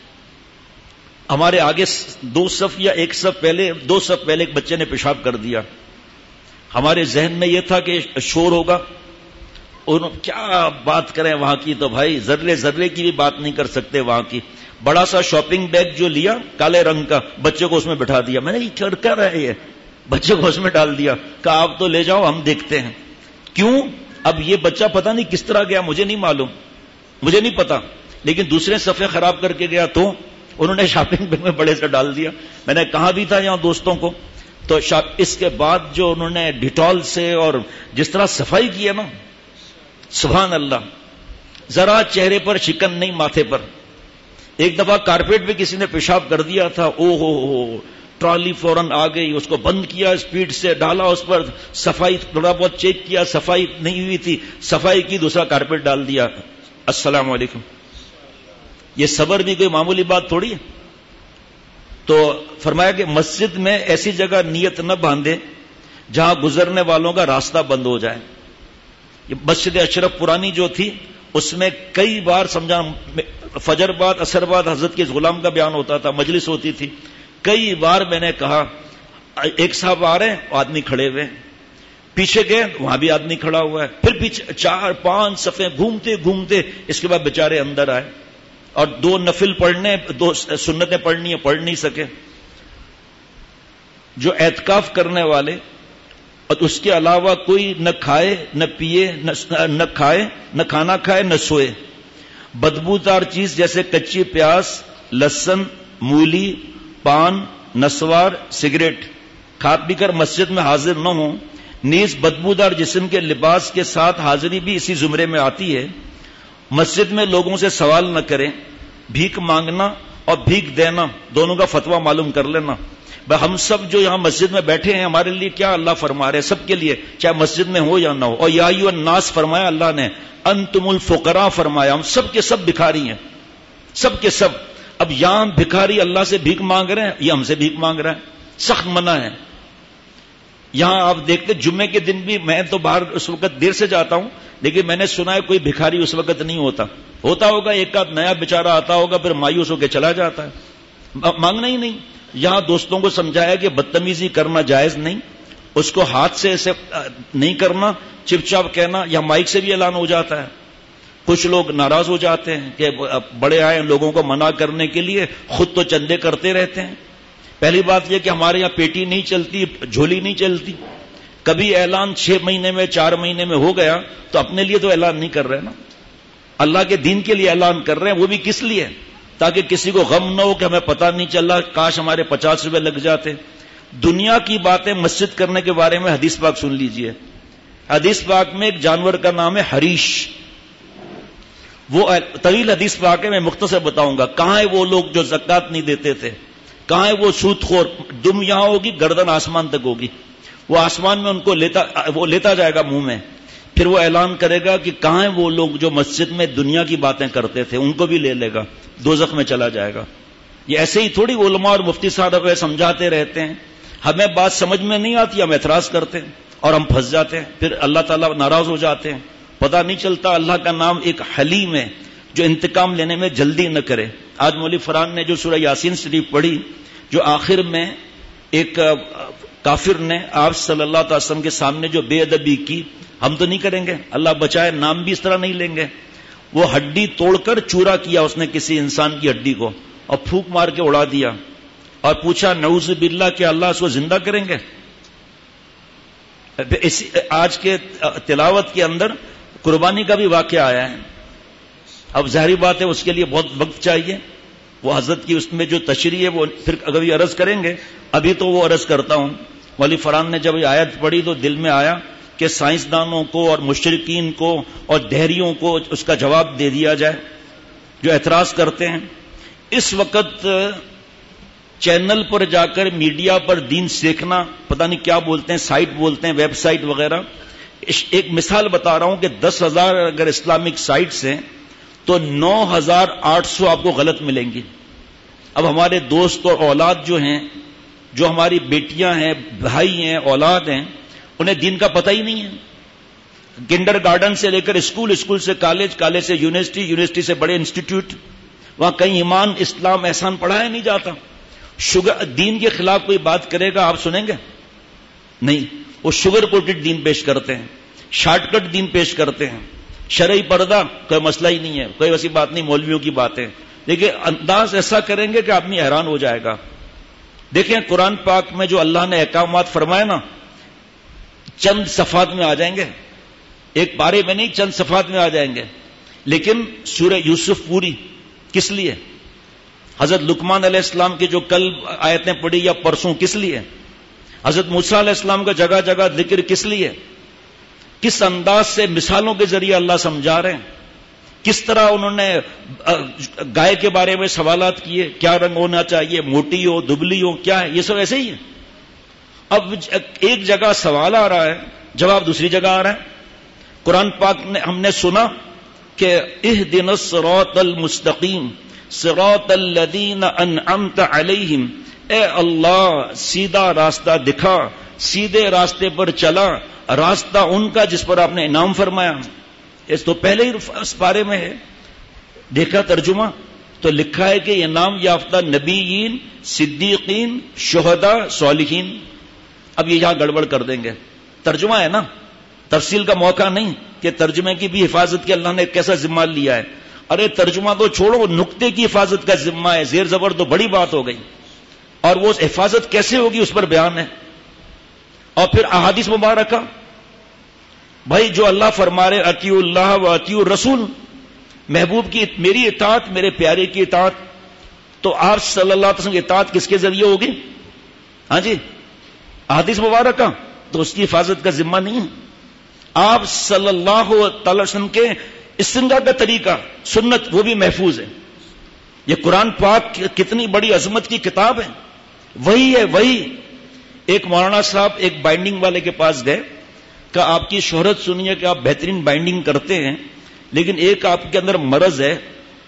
ہمارے آگے دو صف یا ایک صف پہلے دو صف پہلے ایک بچے نے پیشاب کر دیا. ہمارے ذہن میں یہ تھا کہ شور ہوگا, اور کیا بات کریں وہاں کی, تو بھائی ذرے ذرے کی بھی بات نہیں کر سکتے وہاں کی. بڑا سا شاپنگ بیگ جو لیا کالے رنگ کا, بچے کو اس میں بٹھا دیا. میں نے یہ کیا کر رہا ہے, یہ بچے کو اس میں ڈال دیا, کہا آپ تو لے جاؤ ہم دیکھتے ہیں. کیوں؟ اب یہ بچہ پتہ نہیں کس طرح گیا, مجھے نہیں معلوم, مجھے نہیں پتا, لیکن دوسرے صفحے خراب کر کے گیا تو انہوں نے شاپنگ بیگ میں بڑے سے ڈال دیا. میں نے کہا بھی تھا یہاں دوستوں کو, تو اس کے بعد جو انہوں نے ڈیٹول سے اور جس طرح صفائی کی ہے نا, سبحان اللہ, ذرا چہرے پر شکن نہیں, ماتھے پر. ایک دفعہ کارپیٹ پہ کسی نے پیشاب کر دیا تھا, او ہو ہو, ٹرالی فوراً آ گئی, اس کو بند کیا, اسپیڈ سے ڈالا اس پر, صفائی تھوڑا بہت چیک کیا, صفائی نہیں ہوئی تھی, صفائی کی, دوسرا کارپیٹ ڈال دیا. السلام علیکم. یہ صبر بھی کوئی معمولی بات تھوڑی ہے. تو فرمایا کہ مسجد میں ایسی جگہ نیت نہ باندھے جہاں گزرنے والوں کا راستہ بند ہو جائے. یہ مسجد اشرف پرانی جو تھی اس میں کئی بار سمجھا, فجر بعد اثر بعد حضرت کے غلام کا بیان ہوتا تھا, مجلس ہوتی تھی. کئی بار میں نے کہا ایک صاحب آ رہے ہیں, آدمی کھڑے ہوئے, پیچھے گئے وہاں بھی آدمی کھڑا ہوا ہے, پھر پیچھے چار پانچ صفیں گھومتے گھومتے اس کے بعد بیچارے اندر آئے, اور دو نفل پڑھنے, دو سنتیں پڑھنی ہیں, پڑھ نہیں سکے. جو اعتکاف کرنے والے اور اس کے علاوہ کوئی نہ کھائے نہ پیے, نہ کھائے نہ کھانا کھائے نہ سوئے, بدبودار چیز جیسے کچی پیاز, لہسن, مولی, پان, نسوار, سگریٹ کھا پی کر مسجد میں حاضر نہ ہوں. نیز بدبودار جسم کے لباس کے ساتھ حاضری بھی اسی زمرے میں آتی ہے. مسجد میں لوگوں سے سوال نہ کریں. بھیک مانگنا اور بھیک دینا دونوں کا فتویٰ معلوم کر لینا. ہم سب جو یہاں مسجد میں بیٹھے ہیں ہمارے لیے کیا اللہ فرما رہے, سب کے لیے, چاہے مسجد میں ہو یا نہ ہو. اور یا ایھا الناس فرمایا اللہ نے, انتم الفقراء فرمایا, ہم سب کے سب بھکاری ہیں, سب کے سب. اب یہاں بھکاری اللہ سے بھیک مانگ رہے ہیں, یہ ہم سے بھیک مانگ رہا ہے, سخت منع ہے. یہاں آپ دیکھتے جمعے کے دن بھی, میں تو باہر اس وقت دیر سے جاتا ہوں, لیکن میں نے سنا ہے کوئی بھکاری اس وقت نہیں ہوتا. ہوتا ہوگا ایک آدھ نیا بیچارہ آتا ہوگا, پھر مایوس ہو کے چلا جاتا ہے, مانگنا ہی نہیں. یہاں دوستوں کو سمجھایا کہ بدتمیزی کرنا جائز نہیں, اس کو ہاتھ سے ایسے نہیں کرنا, چپ چاپ کہنا, یا مائک سے بھی اعلان ہو جاتا ہے. کچھ لوگ ناراض ہو جاتے ہیں کہ بڑے آئے لوگوں کو منع کرنے کے لیے, خود تو چندے کرتے رہتے ہیں. پہلی بات یہ کہ ہمارے یہاں پیٹی نہیں چلتی, جھولی نہیں چلتی. کبھی اعلان چھ مہینے میں چار مہینے میں ہو گیا تو اپنے لیے تو اعلان نہیں کر رہے نا, اللہ کے دین کے لیے اعلان کر رہے ہیں, وہ بھی کس لیے, تاکہ کسی کو غم نہ ہو کہ ہمیں پتہ نہیں چلا، کاش ہمارے پچاس روپے لگ جاتے. دنیا کی باتیں مسجد کرنے کے بارے میں حدیث پاک سن لیجئے. حدیث پاک میں ایک جانور کا نام ہے حریش. وہ طویل حدیث پاک ہے، میں مختصر بتاؤں گا. کہاں ہے وہ لوگ جو زکات نہیں دیتے تھے؟ کہاں ہے وہ سود خور؟ دم یہاں ہوگی، گردن آسمان تک ہوگی. وہ آسمان میں ان کو لیتا وہ لیتا جائے گا منہ میں. پھر وہ اعلان کرے گا کہ کہاں ہیں وہ لوگ جو مسجد میں دنیا کی باتیں کرتے تھے، ان کو بھی لے لے گا، دوزخ میں چلا جائے گا. یہ ایسے ہی تھوڑی علماء اور مفتی صاحب سمجھاتے رہتے ہیں، ہمیں بات سمجھ میں نہیں آتی، ہم اعتراض کرتے ہیں اور ہم پھنس جاتے ہیں، پھر اللہ تعالیٰ ناراض ہو جاتے ہیں. پتہ نہیں چلتا اللہ کا نام ایک حلیم ہے جو انتقام لینے میں جلدی نہ کرے. آج مولوی فرحان نے جو سورہ یاسین شریف پڑھی، جو آخر میں ایک کافر نے آپ صلی اللہ علیہ وسلم کے سامنے جو بے ادبی کی، ہم تو نہیں کریں گے، اللہ بچائے، نام بھی اس طرح نہیں لیں گے. وہ ہڈی توڑ کر چورا کیا اس نے کسی انسان کی ہڈی کو اور پھونک مار کے اڑا دیا اور پوچھا نعوذ باللہ کہ اللہ اس کو زندہ کریں گے. آج کے تلاوت کے اندر قربانی کا بھی واقعہ آیا ہے. اب ظاہری بات ہے اس کے لیے بہت وقت چاہیے. وہ حضرت کی اس میں جو تشریح ہے وہ پھر کبھی عرض کریں گے، ابھی تو وہ عرض کرتا ہوں. مولوی فرحان نے جب یہ آیت پڑھی تو دل میں آیا کہ سائنسدانوں کو اور مشرکین کو اور دہریوں کو اس کا جواب دے دیا جائے جو اعتراض کرتے ہیں. اس وقت چینل پر جا کر میڈیا پر دین سیکھنا، پتہ نہیں کیا بولتے ہیں، سائٹ بولتے ہیں، ویب سائٹ وغیرہ. ایک مثال بتا رہا ہوں کہ دس ہزار اگر اسلامک سائٹس ہیں تو نو ہزار آٹھ سو آپ کو غلط ملیں گی. اب ہمارے دوست اور اولاد جو ہیں، جو ہماری بیٹیاں ہیں، بھائی ہیں، اولاد ہیں، انہیں دین کا پتہ ہی نہیں ہے. کنڈر گارڈن سے لے کر اسکول، اسکول سے کالج، کالج سے یونیورسٹی، یونیورسٹی سے بڑے انسٹیٹیوٹ، وہاں کہیں ایمان، اسلام، احسان پڑھایا نہیں جاتا. شوگر دین کے خلاف کوئی بات کرے گا آپ سنیں گے؟ نہیں. وہ شوگر کوٹڈ دین پیش کرتے ہیں، شارٹ کٹ دین پیش کرتے ہیں. شرعی پردہ کوئی مسئلہ ہی نہیں ہے، کوئی ویسی بات نہیں، مولویوں کی باتیں. دیکھیں انداز ایسا کریں گے کہ آدمی حیران ہو جائے گا. دیکھیں قرآن پاک میں جو اللہ نے احکامات فرمائے نا، چند صفحات میں آ جائیں گے، ایک پارے میں نہیں، چند صفحات میں آ جائیں گے. لیکن سورہ یوسف پوری کس لیے؟ حضرت لقمان علیہ السلام کی جو کل آیتیں پڑھی یا پرسوں کس لیے؟ حضرت موسیٰ علیہ السلام کا جگہ جگہ ذکر کس لیے؟ کس انداز سے مثالوں کے ذریعے اللہ سمجھا رہے ہیں. کس طرح انہوں نے گائے کے بارے میں سوالات کیے، کیا رنگ ہونا چاہیے، موٹی ہو، دبلی ہو، کیا ہے، یہ سب ایسے ہی ہے. اب ایک جگہ سوال آ رہا ہے، جواب دوسری جگہ آ رہا ہے. قرآن پاک نے ہم نے سنا کہ اہدنا الصراط المستقیم صراط الذین انعمت علیہم، اے اللہ سیدھا راستہ دکھا، سیدھے راستے پر چلا، راستہ ان کا جس پر آپ نے انعام فرمایا. اس تو پہلے ہی اس بارے میں ہے. دیکھا ترجمہ تو لکھا ہے کہ انعام یافتہ نبیین، صدیقین، شہداء، صالحین. اب یہ یہاں گڑبڑ کر دیں گے. ترجمہ ہے نا، تفصیل کا موقع نہیں کہ ترجمے کی بھی حفاظت کی اللہ نے کیسا ذمہ لیا ہے. ارے ترجمہ تو چھوڑو، نقطے کی حفاظت کا ذمہ ہے. زیر زبر تو بڑی بات ہو گئی، اور وہ حفاظت کیسے ہوگی اس پر بیان ہے. اور پھر احادیث مبارکہ، بھائی جو اللہ فرما رہے اطیعوا اللہ و اطیعوا الرسول، محبوب کی میری اطاعت، میرے پیارے کی اطاعت، تو آپ صلی اللہ علیہ وسلم کی اطاعت کس کے ذریعے ہوگی؟ ہاں جی، احادیث مبارکہ. تو اس کی حفاظت کا ذمہ نہیں ہے. آپ صلی اللہ تعالی وسلم کے استنجا کا طریقہ، سنت، وہ بھی محفوظ ہے. یہ قرآن پاک کتنی بڑی عظمت کی کتاب ہے. وہی ہے وہی. ایک مولانا صاحب ایک بائنڈنگ والے کے پاس گئے کہ آپ کی شہرت سنیے کہ آپ بہترین بائنڈنگ کرتے ہیں، لیکن ایک آپ کے اندر مرض ہے،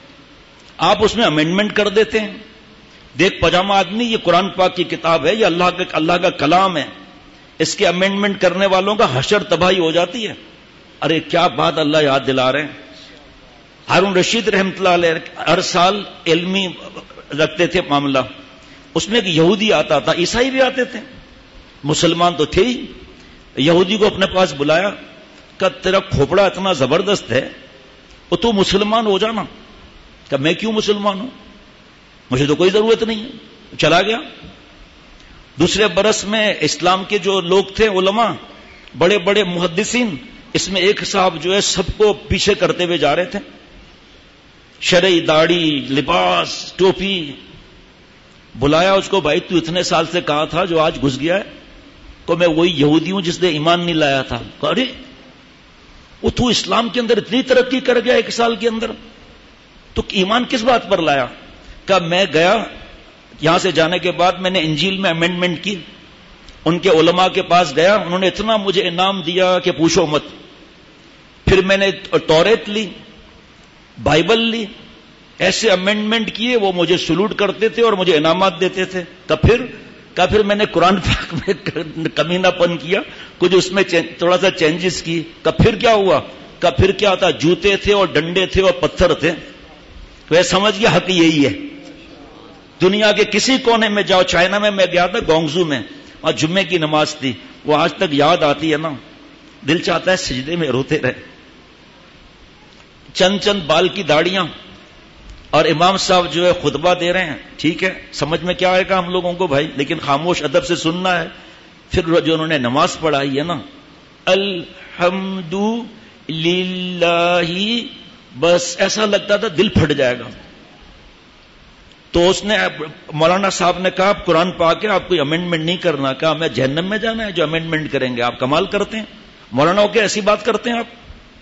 آپ اس میں امینڈمنٹ کر دیتے ہیں. دیکھ پاجامہ آدمی، یہ قرآن پاک کی کتاب ہے، یہ اللہ کا اللہ کا کلام ہے، اس کے امینڈمنٹ کرنے والوں کا حشر تباہی ہو جاتی ہے. ارے کیا بات اللہ یاد دلا رہے ہیں. ہارون رشید رحمۃ اللہ علیہ ہر سال علمی رکھتے تھے معاملہ. اس میں ایک یہودی آتا تھا، عیسائی بھی آتے تھے، مسلمان تو تھے ہی. یہودی کو اپنے پاس بلایا کہ تیرا کھوپڑا اتنا زبردست ہے، وہ تو مسلمان ہو جانا. کہ میں کیوں مسلمان ہوں، مجھے تو کوئی ضرورت نہیں ہے. چلا گیا. دوسرے برس میں اسلام کے جو لوگ تھے، علماء، بڑے بڑے محدثین، اس میں ایک صاحب جو ہے سب کو پیچھے کرتے ہوئے جا رہے تھے. شرعی داڑھی، لباس، ٹوپی. بلایا اس کو، بھائی تو اتنے سال سے کہا تھا جو آج گھس گیا ہے. تو میں وہی یہودی ہوں جس نے ایمان نہیں لایا تھا. ارے وہ تو اسلام کے اندر اتنی ترقی کر گیا ایک سال کے اندر، تو ایمان کس بات پر لایا؟ کہ میں گیا یہاں سے جانے کے بعد میں نے انجیل میں امینڈمنٹ کی، ان کے علماء کے پاس گیا، انہوں نے اتنا مجھے انعام دیا کہ پوچھو مت. پھر میں نے توریت لی، بائبل لی، ایسے امینڈمنٹ کیے، وہ مجھے سلوٹ کرتے تھے اور مجھے انعامات دیتے تھے. کہ پھر کہ پھر میں نے قرآن پاک میں کمینہ پن کیا، کچھ اس میں تھوڑا سا چینجز کی. کہ پھر کیا ہوا؟ کہ پھر کیا تھا؟ جوتے تھے اور ڈنڈے تھے اور پتھر تھے. تو یہ سمجھ گیا حق یہی ہے. دنیا کے کسی کونے میں جاؤ، چائنا میں میں گیا تھا، گونگزو میں، اور جمعے کی نماز تھی، وہ آج تک یاد آتی ہے نا، دل چاہتا ہے سجدے میں روتے رہے. چند چند بال کی داڑیاں، اور امام صاحب جو ہے خطبہ دے رہے ہیں. ٹھیک ہے، سمجھ میں کیا آئے گا ہم لوگوں کو بھائی، لیکن خاموش ادب سے سننا ہے. پھر جو انہوں نے نماز پڑھائی ہے نا، الحمد للہ، بس ایسا لگتا تھا دل پھٹ جائے گا. تو اس نے مولانا صاحب نے کہا آپ قرآن پاک ہے، آپ کوئی امینڈمنٹ نہیں کرنا. کہا میں جہنم میں جانا ہے جو امینڈمنٹ کریں گے؟ آپ کمال کرتے ہیں مولانا ہو کے، ایسی بات کرتے ہیں آپ.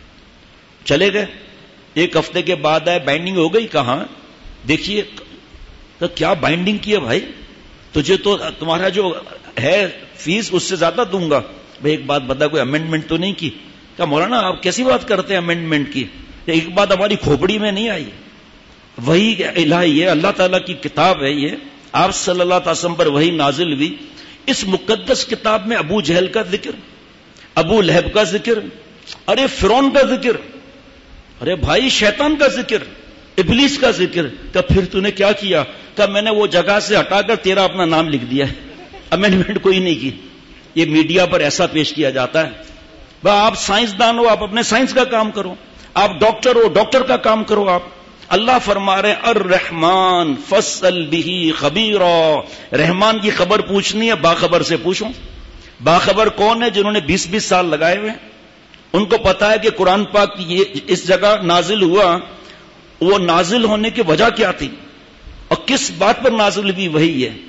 چلے گئے. ایک ہفتے کے بعد آئے، بائنڈنگ ہو گئی. کہاں؟ دیکھیے. تو کیا بائنڈنگ کی ہے بھائی؟ تجھے تو تمہارا جو ہے فیس اس سے زیادہ دوں گا. بھائی ایک بات بتا، کوئی امینڈمنٹ تو نہیں کی؟ کہا مولانا آپ کیسی بات کرتے ہیں امینڈمنٹ کی؟ ایک بات ہماری کھوپڑی میں نہیں آئی. وہی الہی ہے، اللہ تعالیٰ کی کتاب ہے یہ. آپ صلی اللہ علیہ وسلم پر وہی نازل ہوئی. اس مقدس کتاب میں ابو جہل کا ذکر، ابو لہب کا ذکر، ارے فرعون کا ذکر، ارے بھائی شیطان کا ذکر، ابلیس کا ذکر. کہ پھر تو نے کیا کیا؟ کہ میں نے وہ جگہ سے ہٹا کر تیرا اپنا نام لکھ دیا ہے، امینڈمنٹ کوئی نہیں کی. یہ میڈیا پر ایسا پیش کیا جاتا ہے. بھائی آپ سائنسدان ہو، آپ اپنے سائنس کا کام کرو. آپ ڈاکٹر ہو، ڈاکٹر کا کام کرو. آپ اللہ فرما رہے الرحمن فاسأل بہ خبیرا، رحمان کی خبر پوچھنی ہے باخبر سے پوچھو. باخبر کون ہے؟ جنہوں نے بیس بیس سال لگائے ہوئے، ان کو پتا ہے کہ قرآن پاک یہ اس جگہ نازل ہوا، وہ نازل ہونے کی وجہ کیا تھی اور کس بات پر نازل ہوئی وہی ہے.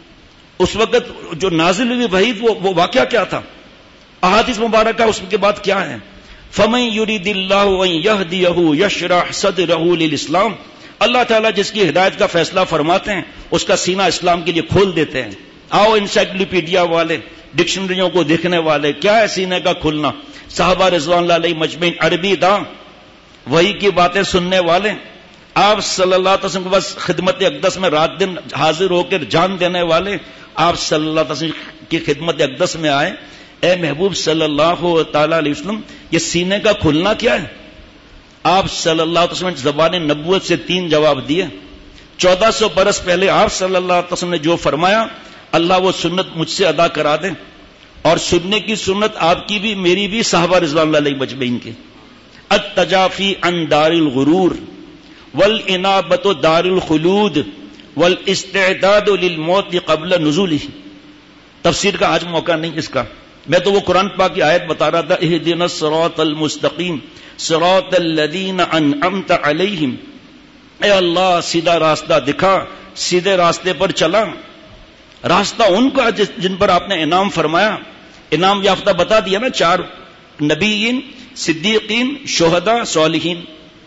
اس وقت جو نازل ہوئی وہی وہ, وہ واقعہ کیا تھا، احادیث مبارکہ اس کے بعد کیا ہے. فَمَن يُرِدِ اللَّهُ أَن يَهْدِيَهُ يَشْرَحْ صَدْرَهُ لِلْإِسْلَامِ، اللہ تعالیٰ جس کی ہدایت کا فیصلہ فرماتے ہیں اس کا سینہ اسلام کے لیے کھول دیتے ہیں. آؤ انسائکلوپیڈیا والے، ڈکشنریوں کو دیکھنے والے، کیا ہے سینے کا کھلنا؟ صحابہ رضوان اللہ علیہ مجمعین، عربی داں، وہی کی باتیں سننے والے. آپ صلی اللہ علیہ وسلم کے پاس خدمت اقدس میں رات دن حاضر ہو کر جان دینے والے. آپ صلی اللہ علیہ وسلم کی خدمت اقدس میں آئے. اے محبوب صلی اللہ تعالی علیہ وسلم، یہ سینے کا کھلنا کیا ہے؟ آپ صلی اللہ علیہ وسلم زبان نبوت سے تین جواب دیے. چودہ سو برس پہلے آپ صلی اللہ علیہ وسلم نے جو فرمایا، اللہ وہ سنت مجھ سے ادا کرا دے، اور سننے کی سنت آپ کی بھی میری بھی، صحابہ رضوان اللہ علیہ مجمعین کی. التجافی عن دار الغرور والانابۃ دار الخلود والاستعداد للموت قبل نزولہ. تفسیر کا آج موقع نہیں اس کا، میں تو وہ قرآن پاک کی آیت بتا رہا تھا. اہدنا الصراط المستقیم صراط الذین انعمت علیہم، اے اللہ سیدھا راستہ دکھا، سیدھے راستے پر چلا. راستہ ان کا جن پر آپ نے انعام فرمایا. انعام یافتہ بتا دیا نا، چار، نبیین، صدیقین، شہداء، صالحین.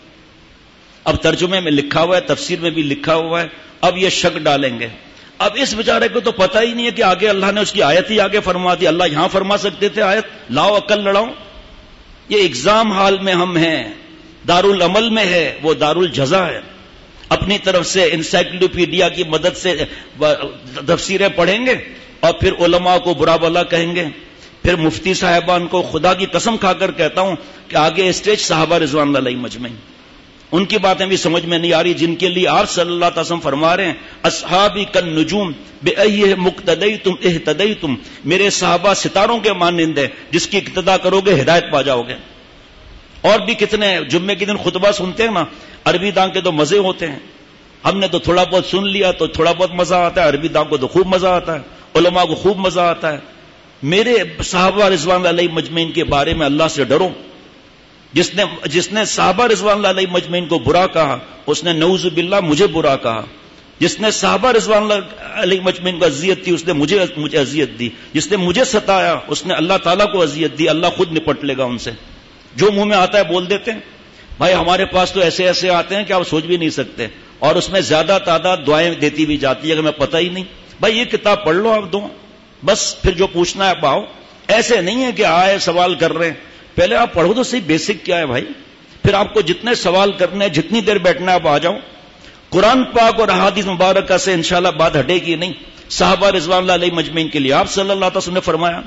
اب ترجمے میں لکھا ہوا ہے، تفسیر میں بھی لکھا ہوا ہے. اب یہ شک ڈالیں گے، اب اس بیچارے کو تو پتہ ہی نہیں ہے کہ آگے اللہ نے اس کی آیت ہی آگے فرما دی. اللہ یہاں فرما سکتے تھے آیت، لاؤ عقل لڑاؤ. یہ ایگزام ہال میں ہم ہیں، دارالعمل میں ہے، وہ دارالجزا ہے. اپنی طرف سے انسائکلوپیڈیا کی مدد سے تفسیریں پڑھیں گے اور پھر علماء کو برا بلا کہیں گے. پھر مفتی صاحبان کو خدا کی قسم کھا کر کہتا ہوں کہ آگے اسٹیج صحابہ رضوان اللہ علیہ مجمعین. ان کی باتیں بھی سمجھ میں نہیں آ رہی جن کے لیے آپ صلی اللہ علیہ وسلم فرما رہے ہیں اصحابی کالنجوم بأیہ مقتدیتم اہتدیتم، میرے صحابہ ستاروں کے مانند ہیں، جس کی اقتدا کرو گے ہدایت پا جاؤ گے. اور بھی کتنے جمعے کے دن خطبہ سنتے ہیں نا، عربی داں کے تو مزے ہوتے ہیں. ہم نے تو تھوڑا بہت سن لیا تو تھوڑا بہت مزہ آتا ہے، عربی داں کو تو خوب مزہ آتا ہے، علماء کو خوب مزہ آتا ہے. میرے صحابہ رضوان اللہ علیہ مجمعین کے بارے میں اللہ سے ڈرو. جس نے جس نے صحابہ رضوان اللہ علیہ مجمعین کو برا کہا اس نے نعوذ باللہ مجھے برا کہا. جس نے صحابہ رضوان اللہ علیہ مجمعین کو اذیت دی اس نے مجھے مجھے اذیت دی. جس نے مجھے ستایا اس نے اللہ تعالیٰ کو اذیت دی. اللہ خود نپٹ لے گا ان سے. جو منہ میں آتا ہے بول دیتے ہیں. بھائی ہمارے پاس تو ایسے ایسے آتے ہیں کہ آپ سوچ بھی نہیں سکتے, اور اس میں زیادہ تعداد دعائیں دیتی بھی جاتی ہے اگر میں پتہ ہی نہیں. بھائی یہ کتاب پڑھ لو آپ دو, بس پھر جو پوچھنا ہے آپ آؤ. ایسے نہیں ہے کہ آئے سوال کر رہے ہیں, پہلے آپ پڑھو تو صحیح بیسک کیا ہے بھائی, پھر آپ کو جتنے سوال کرنے ہیں جتنی دیر بیٹھنا ہے آپ آ جاؤ. قرآن پاک اور احادیث مبارکہ سے انشاءاللہ بات ہٹے گی نہیں. صحابہ رضوان اللہ علیہ مجمعین کے لیے آپ صلی اللہ علیہ وسلم نے فرمایا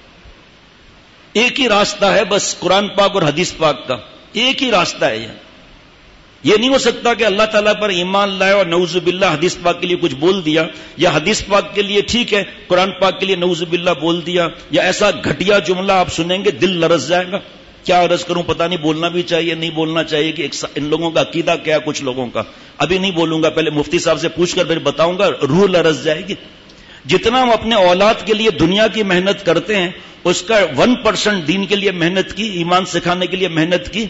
ایک ہی راستہ ہے بس قرآن پاک اور حدیث پاک کا, ایک ہی راستہ ہے. یہ یہ نہیں ہو سکتا کہ اللہ تعالیٰ پر ایمان لائے اور نعوذ باللہ حدیث پاک کے لیے کچھ بول دیا, یا حدیث پاک کے لیے ٹھیک ہے قرآن پاک کے لیے نعوذ باللہ بول دیا, یا ایسا گھٹیا جملہ آپ سنیں گے دل لرز جائے گا. کیا عرض کروں پتہ نہیں, بولنا بھی چاہیے نہیں بولنا چاہیے کہ ان لوگوں کا عقیدہ کیا, کچھ لوگوں کا. ابھی نہیں بولوں گا, پہلے مفتی صاحب سے پوچھ کر پھر بتاؤں گا, روح لرز جائے گی. جتنا ہم اپنے اولاد کے لیے دنیا کی محنت کرتے ہیں اس کا ون پرسنٹ دین کے لیے محنت کی, ایمان سکھانے کے لیے محنت کی,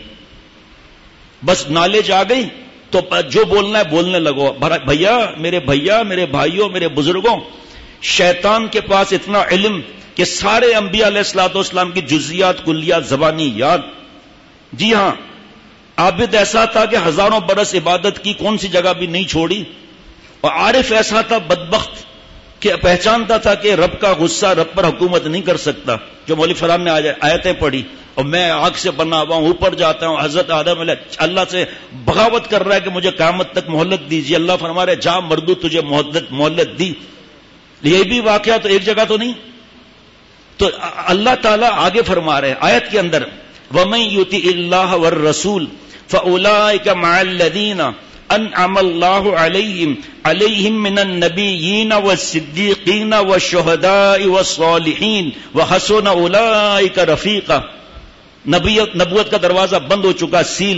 بس نالج آ گئی تو جو بولنا ہے بولنے لگو. بھیا میرے بھیا میرے بھائیوں میرے بزرگوں, شیطان کے پاس اتنا علم کہ سارے انبیاء علیہ الصلوۃ والسلام کی جزیات کلیات زبانی یاد. جی ہاں, عابد ایسا تھا کہ ہزاروں برس عبادت کی کون سی جگہ بھی نہیں چھوڑی, اور عارف ایسا تھا بدبخت کہ پہچانتا تھا کہ رب کا غصہ رب پر حکومت نہیں کر سکتا. جو مولوی فرحان نے آیتیں پڑھی اور میں آگ سے بنا ہوا ہوں, اوپر جاتا ہوں, حضرت آدم علیہ اللہ سے بغاوت کر رہا ہے کہ مجھے قیامت تک مہلت دیجیے. اللہ فرما رہے جا مردو تجھے مہلت مہلت دی. یہ بھی واقعہ تو ایک جگہ تو نہیں. تو اللہ تعالیٰ آگے فرما رہے آیت کے اندر وَمَن يُطِعِ اللَّهَ وَالرَّسُولَ فَأُولَٰئِكَ مَعَ الَّذِينَ أَنْعَمَ اللَّهُ عَلَيْهِمْ عَلَيْهِمْ مِنَ النَّبِيِّينَ وَالصِّدِّيقِينَ وَالشُّهَدَاءِ وَالصَّالِحِينَ وَحَسُنَ أُولَٰئِكَ رَفِيقًا. نبیت نبوت کا دروازہ بند ہو چکا, سیل.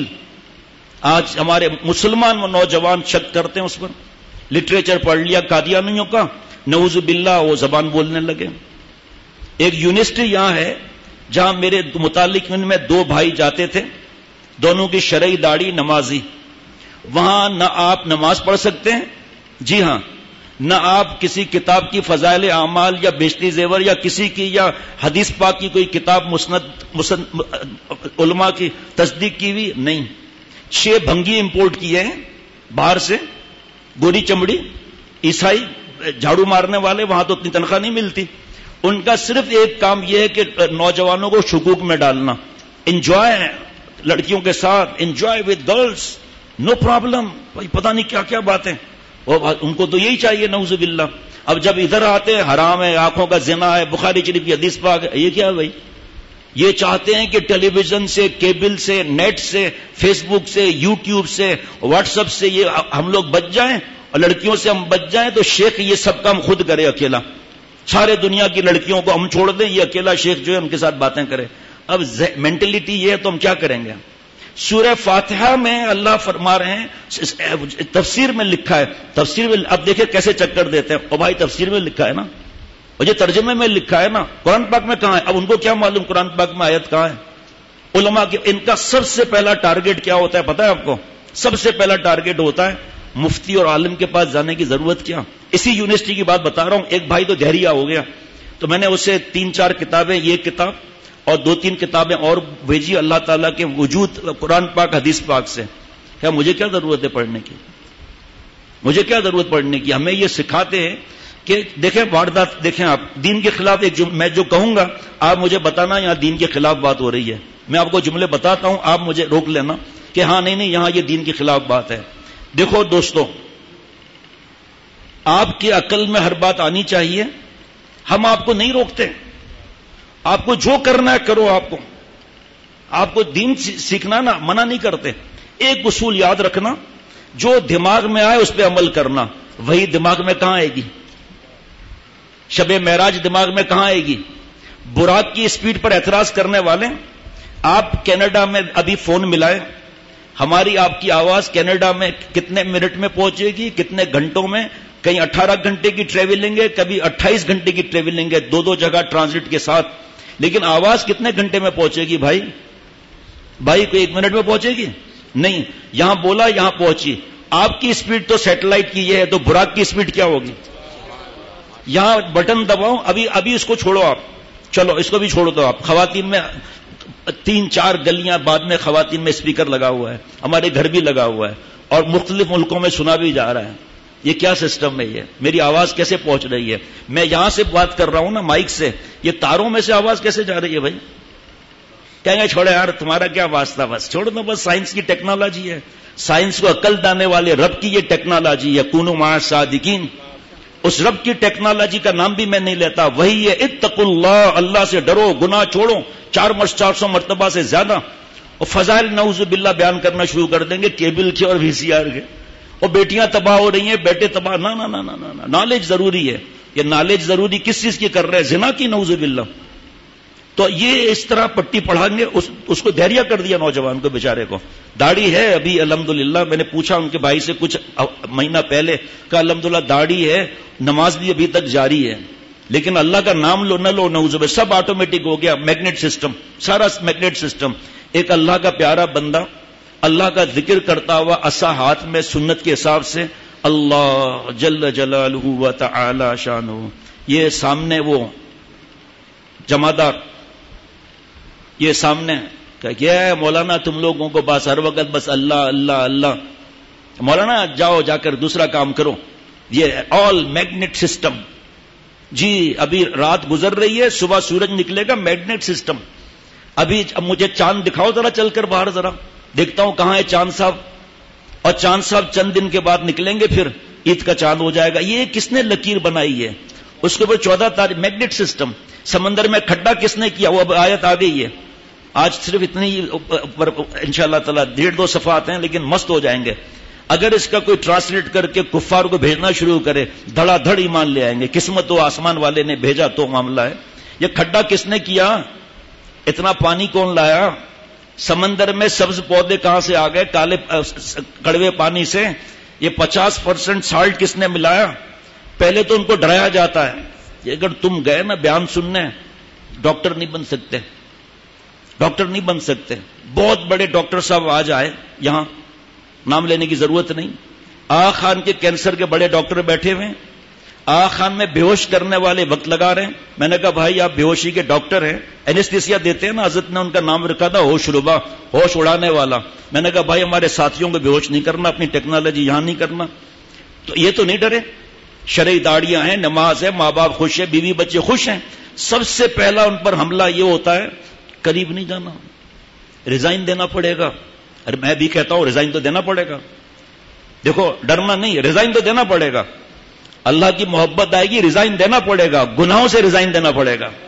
آج ہمارے مسلمان و نوجوان شک کرتے ہیں اس پر. لٹریچر پڑھ لیا قادیانیوں کا, نعوذ باللہ وہ زبان بولنے لگے. ایک یونیورسٹی یہاں ہے جہاں میرے متعلق ان میں دو بھائی جاتے تھے, دونوں کی شرعی داڑھی, نمازی. وہاں نہ آپ نماز پڑھ سکتے ہیں, جی ہاں, نہ آپ کسی کتاب کی فضائل اعمال یا بیشتی زیور یا کسی کی یا حدیث پاک کی کوئی کتاب مسند, مسند علماء کی تصدیق کی ہوئی نہیں. چھ بھنگی امپورٹ کیے ہیں باہر سے, گوری چمڑی, عیسائی, جھاڑو مارنے والے, وہاں تو اتنی تنخواہ نہیں ملتی. ان کا صرف ایک کام یہ ہے کہ نوجوانوں کو شکوک میں ڈالنا. انجوائے لڑکیوں کے ساتھ, enjoy with girls, no problem. پتہ نہیں کیا کیا باتیں, ان کو تو یہی چاہیے نعوذ باللہ. اب جب ادھر آتے ہیں حرام ہے, آنکھوں کا زنا ہے, بخاری شریف کی حدیث پاک ہے, یہ کیا ہے بھائی؟ یہ چاہتے ہیں کہ ٹیلی ویژن سے, کیبل سے, نیٹ سے, فیس بک سے, یوٹیوب سے, واٹس ایپ سے یہ ہم لوگ بچ جائیں, اور لڑکیوں سے ہم بچ جائیں تو شیخ یہ سب کام خود کرے اکیلا. سارے دنیا کی لڑکیوں کو ہم چھوڑ دیں, یہ اکیلا شیخ جو ہے ان کے ساتھ باتیں کرے. اب مینٹلٹی یہ ہے تو ہم کیا کریں گے؟ سورہ فاتحہ میں اللہ فرما رہے ہیں, تفسیر میں لکھا ہے, تفسیر میں اب دیکھیں کیسے چکر دیتے ہیں. او بھائی تفسیر میں لکھا ہے نا, اور یہ ترجمے میں لکھا ہے نا, قرآن پاک میں کہاں ہے؟ اب ان کو کیا معلوم قرآن پاک میں آیت کہاں ہے؟ علماء کے ان کا سب سے پہلا ٹارگٹ کیا ہوتا ہے پتہ ہے آپ کو؟ سب سے پہلا ٹارگٹ ہوتا ہے مفتی اور عالم کے پاس جانے کی ضرورت کیا. اسی یونیورسٹی کی بات بتا رہا ہوں. ایک بھائی تو دہریہ ہو گیا, تو میں نے اسے تین چار کتابیں, یہ کتاب اور دو تین کتابیں اور بھیجی اللہ تعالیٰ کے وجود قرآن پاک حدیث پاک سے. کیا مجھے کیا ضرورت ہے پڑھنے کی؟ مجھے کیا ضرورت پڑھنے کی؟ ہمیں یہ سکھاتے ہیں کہ دیکھیں واردات, دیکھیں آپ دین کے خلاف ایک جم... میں جو کہوں گا آپ مجھے بتانا یہاں دین کے خلاف بات ہو رہی ہے. میں آپ کو جملے بتاتا ہوں, آپ مجھے روک لینا کہ ہاں نہیں نہیں یہاں یہ دین کے خلاف بات ہے. دیکھو دوستو, آپ کی عقل میں ہر بات آنی چاہیے. ہم آپ کو نہیں روکتے, آپ کو جو کرنا ہے کرو. آپ کو آپ کو دین سیکھنا نا منع نہیں کرتے. ایک اصول یاد رکھنا, جو دماغ میں آئے اس پہ عمل کرنا. وہی دماغ میں کہاں آئے گی؟ شب معراج دماغ میں کہاں آئے گی؟ براق کی اسپیڈ پر اعتراض کرنے والے, آپ کینیڈا میں ابھی فون ملائے, ہماری آپ کی آواز کینیڈا میں کتنے منٹ میں پہنچے گی, کتنے گھنٹوں میں؟ کہیں اٹھارہ گھنٹے کی ٹریولنگ ہے, کبھی اٹھائیس گھنٹے کی ٹریولنگ ہے, دو دو جگہ ٹرانزٹ کے ساتھ. لیکن آواز کتنے گھنٹے میں پہنچے گی بھائی؟ بھائی کو ایک منٹ میں پہنچے گی نہیں. یہاں بولا یہاں پہنچی. آپ کی اسپیڈ تو سیٹلائٹ کی یہ ہے تو براق کی اسپیڈ کیا ہوگی؟ یہاں بٹن دباؤ, ابھی ابھی اس کو چھوڑو آپ, چلو اس کو بھی چھوڑو دو آپ. خواتین میں تین چار گلیاں بعد میں خواتین میں اسپیکر لگا ہوا ہے, ہمارے گھر بھی لگا ہوا ہے, اور مختلف ملکوں میں سنا بھی جا رہا ہے. یہ کیا سسٹم ہے؟ یہ میری آواز کیسے پہنچ رہی ہے؟ میں یہاں سے بات کر رہا ہوں نا مائک سے, یہ تاروں میں سے آواز کیسے جا رہی ہے بھائی؟ کہیں گے چھوڑے یار تمہارا کیا واسطہ, بس چھوڑ دو, بس سائنس کی ٹیکنالوجی ہے, سائنس کو عقل دانے والے رب کی یہ ٹیکنالوجی ہے. کونوا مع صادقین, اس رب کی ٹیکنالوجی کا نام بھی میں نہیں لیتا, وہی ہے اتقوا اللہ, اللہ سے ڈرو, گناہ چھوڑو. چار چار سو مرتبہ سے زیادہ. اور فضائل نعوذ باللہ بیان کرنا شروع کر دیں گے کیبل کے اور وی سی آر کے. اور بیٹیاں تباہ ہو رہی ہیں, بیٹے تباہ. نہ نہ نہ نہ نالج ضروری ہے. یہ نالج ضروری کس چیز کی کر رہے ہیں؟ زنا کی, نعوذ باللہ. تو یہ اس طرح پٹی پڑھائیں گے. اس, اس کو دھیریا کر دیا نوجوان کو بیچارے کو. داڑھی ہے ابھی الحمدللہ, میں نے پوچھا ان کے بھائی سے کچھ مہینہ پہلے, کہا الحمدللہ داڑھی ہے, نماز بھی ابھی تک جاری ہے, لیکن اللہ کا نام لو نہ لو نعوذ باللہ سب آٹومیٹک ہو گیا. میگنیٹ سسٹم, سارا میگنیٹ سسٹم. ایک اللہ کا پیارا بندہ اللہ کا ذکر کرتا ہوا عصا ہاتھ میں سنت کے حساب سے, اللہ جل جلالہ و تعالی شانہ, یہ سامنے وہ جمادار, یہ سامنے کیا ہے مولانا تم لوگوں کو بس ہر وقت بس اللہ اللہ اللہ. مولانا جاؤ جا کر دوسرا کام کرو. یہ آل میگنیٹ سسٹم. جی ابھی رات گزر رہی ہے, صبح سورج نکلے گا, میگنیٹ سسٹم. ابھی اب مجھے چاند دکھاؤ ذرا چل کر باہر, ذرا دیکھتا ہوں کہاں ہے چاند صاحب. اور چاند صاحب چند دن کے بعد نکلیں گے, پھر عید کا چاند ہو جائے گا. یہ کس نے لکیر بنائی ہے؟ اس کے اوپر چودہ تاریخ میگنیٹ سسٹم. سمندر میں کھڈا کس نے کیا؟ وہ اب آیت آ گئی ہے. آج صرف اتنی ان شاء اللہ تعالیٰ ڈیڑھ دو صفحات ہیں, لیکن مست ہو جائیں گے. اگر اس کا کوئی ٹرانسلیٹ کر کے کفار کو بھیجنا شروع کرے, دھڑا دھڑ ایمان لے آئیں گے. قسمت تو آسمان والے نے بھیجا تو معاملہ ہے. یہ کھڈا کس نے کیا؟ اتنا پانی کون لایا؟ سمندر میں سبز پودے کہاں سے آ گئے کالے کڑوے پانی سے؟ یہ پچاس پرسنٹ سالٹ کس نے ملایا؟ پہلے تو ان کو ڈرایا جاتا ہے کہ اگر تم گئے نا بیان سننے, ڈاکٹر نہیں بن سکتے, ڈاکٹر نہیں بن سکتے. بہت بڑے ڈاکٹر صاحب آج آئے یہاں, نام لینے کی ضرورت نہیں. آغا خان کے کینسر کے بڑے ڈاکٹر بیٹھے ہوئے ہیں. آغا خان میں بے ہوش کرنے والے وقت لگا رہے ہیں. میں نے کہا بھائی آپ بے ہوشی کے ڈاکٹر ہیں, اینستھیسیا دیتے ہیں نا, حضرت نے ان کا نام رکھا تھا ہوش ربا, ہوش اڑانے والا. میں نے کہا بھائی ہمارے ساتھیوں کو بے ہوش نہیں کرنا, اپنی ٹیکنالوجی یہاں نہیں کرنا. تو یہ تو نہیں ڈرے. شرعی داڑیاں ہیں, نماز ہے, ماں باپ خوش ہیں, بیوی بچے خوش ہیں. سب سے پہلا ان پر حملہ یہ ہوتا ہے قریب نہیں جانا, ریزائن دینا پڑے گا. ارے میں بھی کہتا ہوں ریزائن تو دینا پڑے گا. دیکھو ڈرنا نہیں, ریزائن تو دینا پڑے گا. اللہ کی محبت آئے گی, ریزائن دینا پڑے گا. گناہوں سے ریزائن دینا پڑے گا.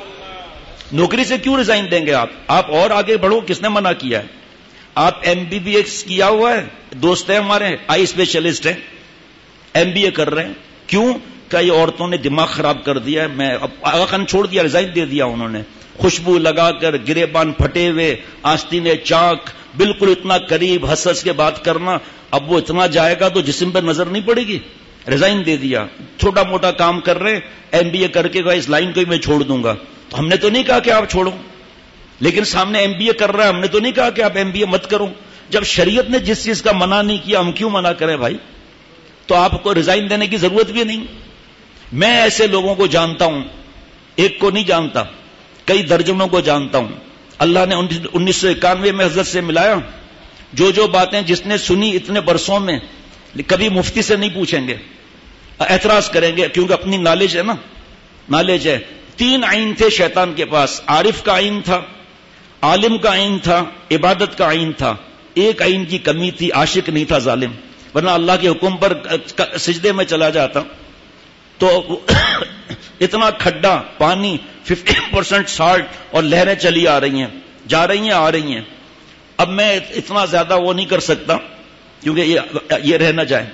نوکری سے کیوں ریزائن دیں گے آپ؟ آپ اور آگے بڑھو, کس نے منع کیا ہے؟ آپ ایم بی بی ایس کیا ہوا ہے, دوست ہیں ہمارے آئی اسپیشلسٹ ہیں, ایم بی اے کر رہے ہیں. کیوں کہ یہ عورتوں نے دماغ خراب کر دیا ہے. میں آغا خان چھوڑ دیا, ریزائن دے دیا انہوں نے. خوشبو لگا کر, گریبان پھٹے ہوئے, آستین چاک, بالکل اتنا قریب, ہنس ہنس کے بات کرنا. اب وہ اتنا جائے گا تو جسم پر نظر نہیں پڑے گی. ریزائن دے دیا. چھوٹا موٹا کام کر رہے, ایم بی اے کر کے اس لائن کو ہی میں چھوڑ دوں گا. تو ہم نے تو نہیں کہا کہ آپ چھوڑو, لیکن سامنے ایم بی اے کر رہا ہے, ہم نے تو نہیں کہا کہ آپ ایم بی اے مت کرو. جب شریعت نے جس چیز کا منع نہیں کیا, ہم کیوں منع کریں بھائی؟ تو آپ کو ریزائن دینے کی ضرورت بھی نہیں. میں ایسے لوگوں کو جانتا ہوں, ایک کو نہیں جانتا, کئی درجنوں کو جانتا ہوں. اللہ نے انیس سو اکانوے میں حضرت سے ملایا. جو جو باتیں جس نے سنی اتنے برسوں میں, کبھی مفتی سے نہیں پوچھیں گے, اعتراض کریں گے, کیونکہ اپنی نالج ہے نا, نالج ہے. تین عین تھے شیطان کے پاس. عارف کا عین تھا, عالم کا عین تھا, عبادت کا عین تھا. ایک عین کی کمی تھی, عاشق نہیں تھا ظالم, ورنہ اللہ کے حکم پر سجدے میں چلا جاتا. تو اتنا کھڈا پانی, ففٹی پرسینٹ سالٹ, اور لہریں چلی آ رہی ہیں, جا رہی ہیں, آ رہی ہیں. اب میں اتنا زیادہ وہ نہیں کر سکتا کیونکہ یہ, یہ رہ نہ جائے.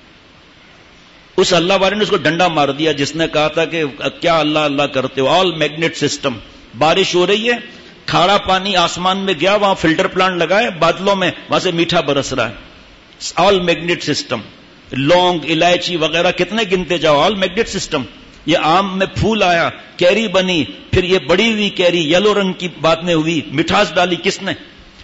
اس اللہ والے نے اس کو ڈنڈا مار دیا جس نے کہا تھا کہ کیا اللہ اللہ کرتے ہو. آل میگنیٹ سسٹم. بارش ہو رہی ہے, کھارا پانی آسمان میں گیا, وہاں فلٹر پلانٹ لگائے, بادلوں میں وہاں سے میٹھا برس رہا ہے. آل میگنیٹ سسٹم. لونگ, الائچی وغیرہ کتنے گنتے جاؤ, آل میگنیٹ سسٹم. یہ آم میں پھول آیا, کیری بنی, پھر یہ بڑی ہوئی کیری یلو رنگ کی بعد میں ہوئی, مٹھاس ڈالی کس نے؟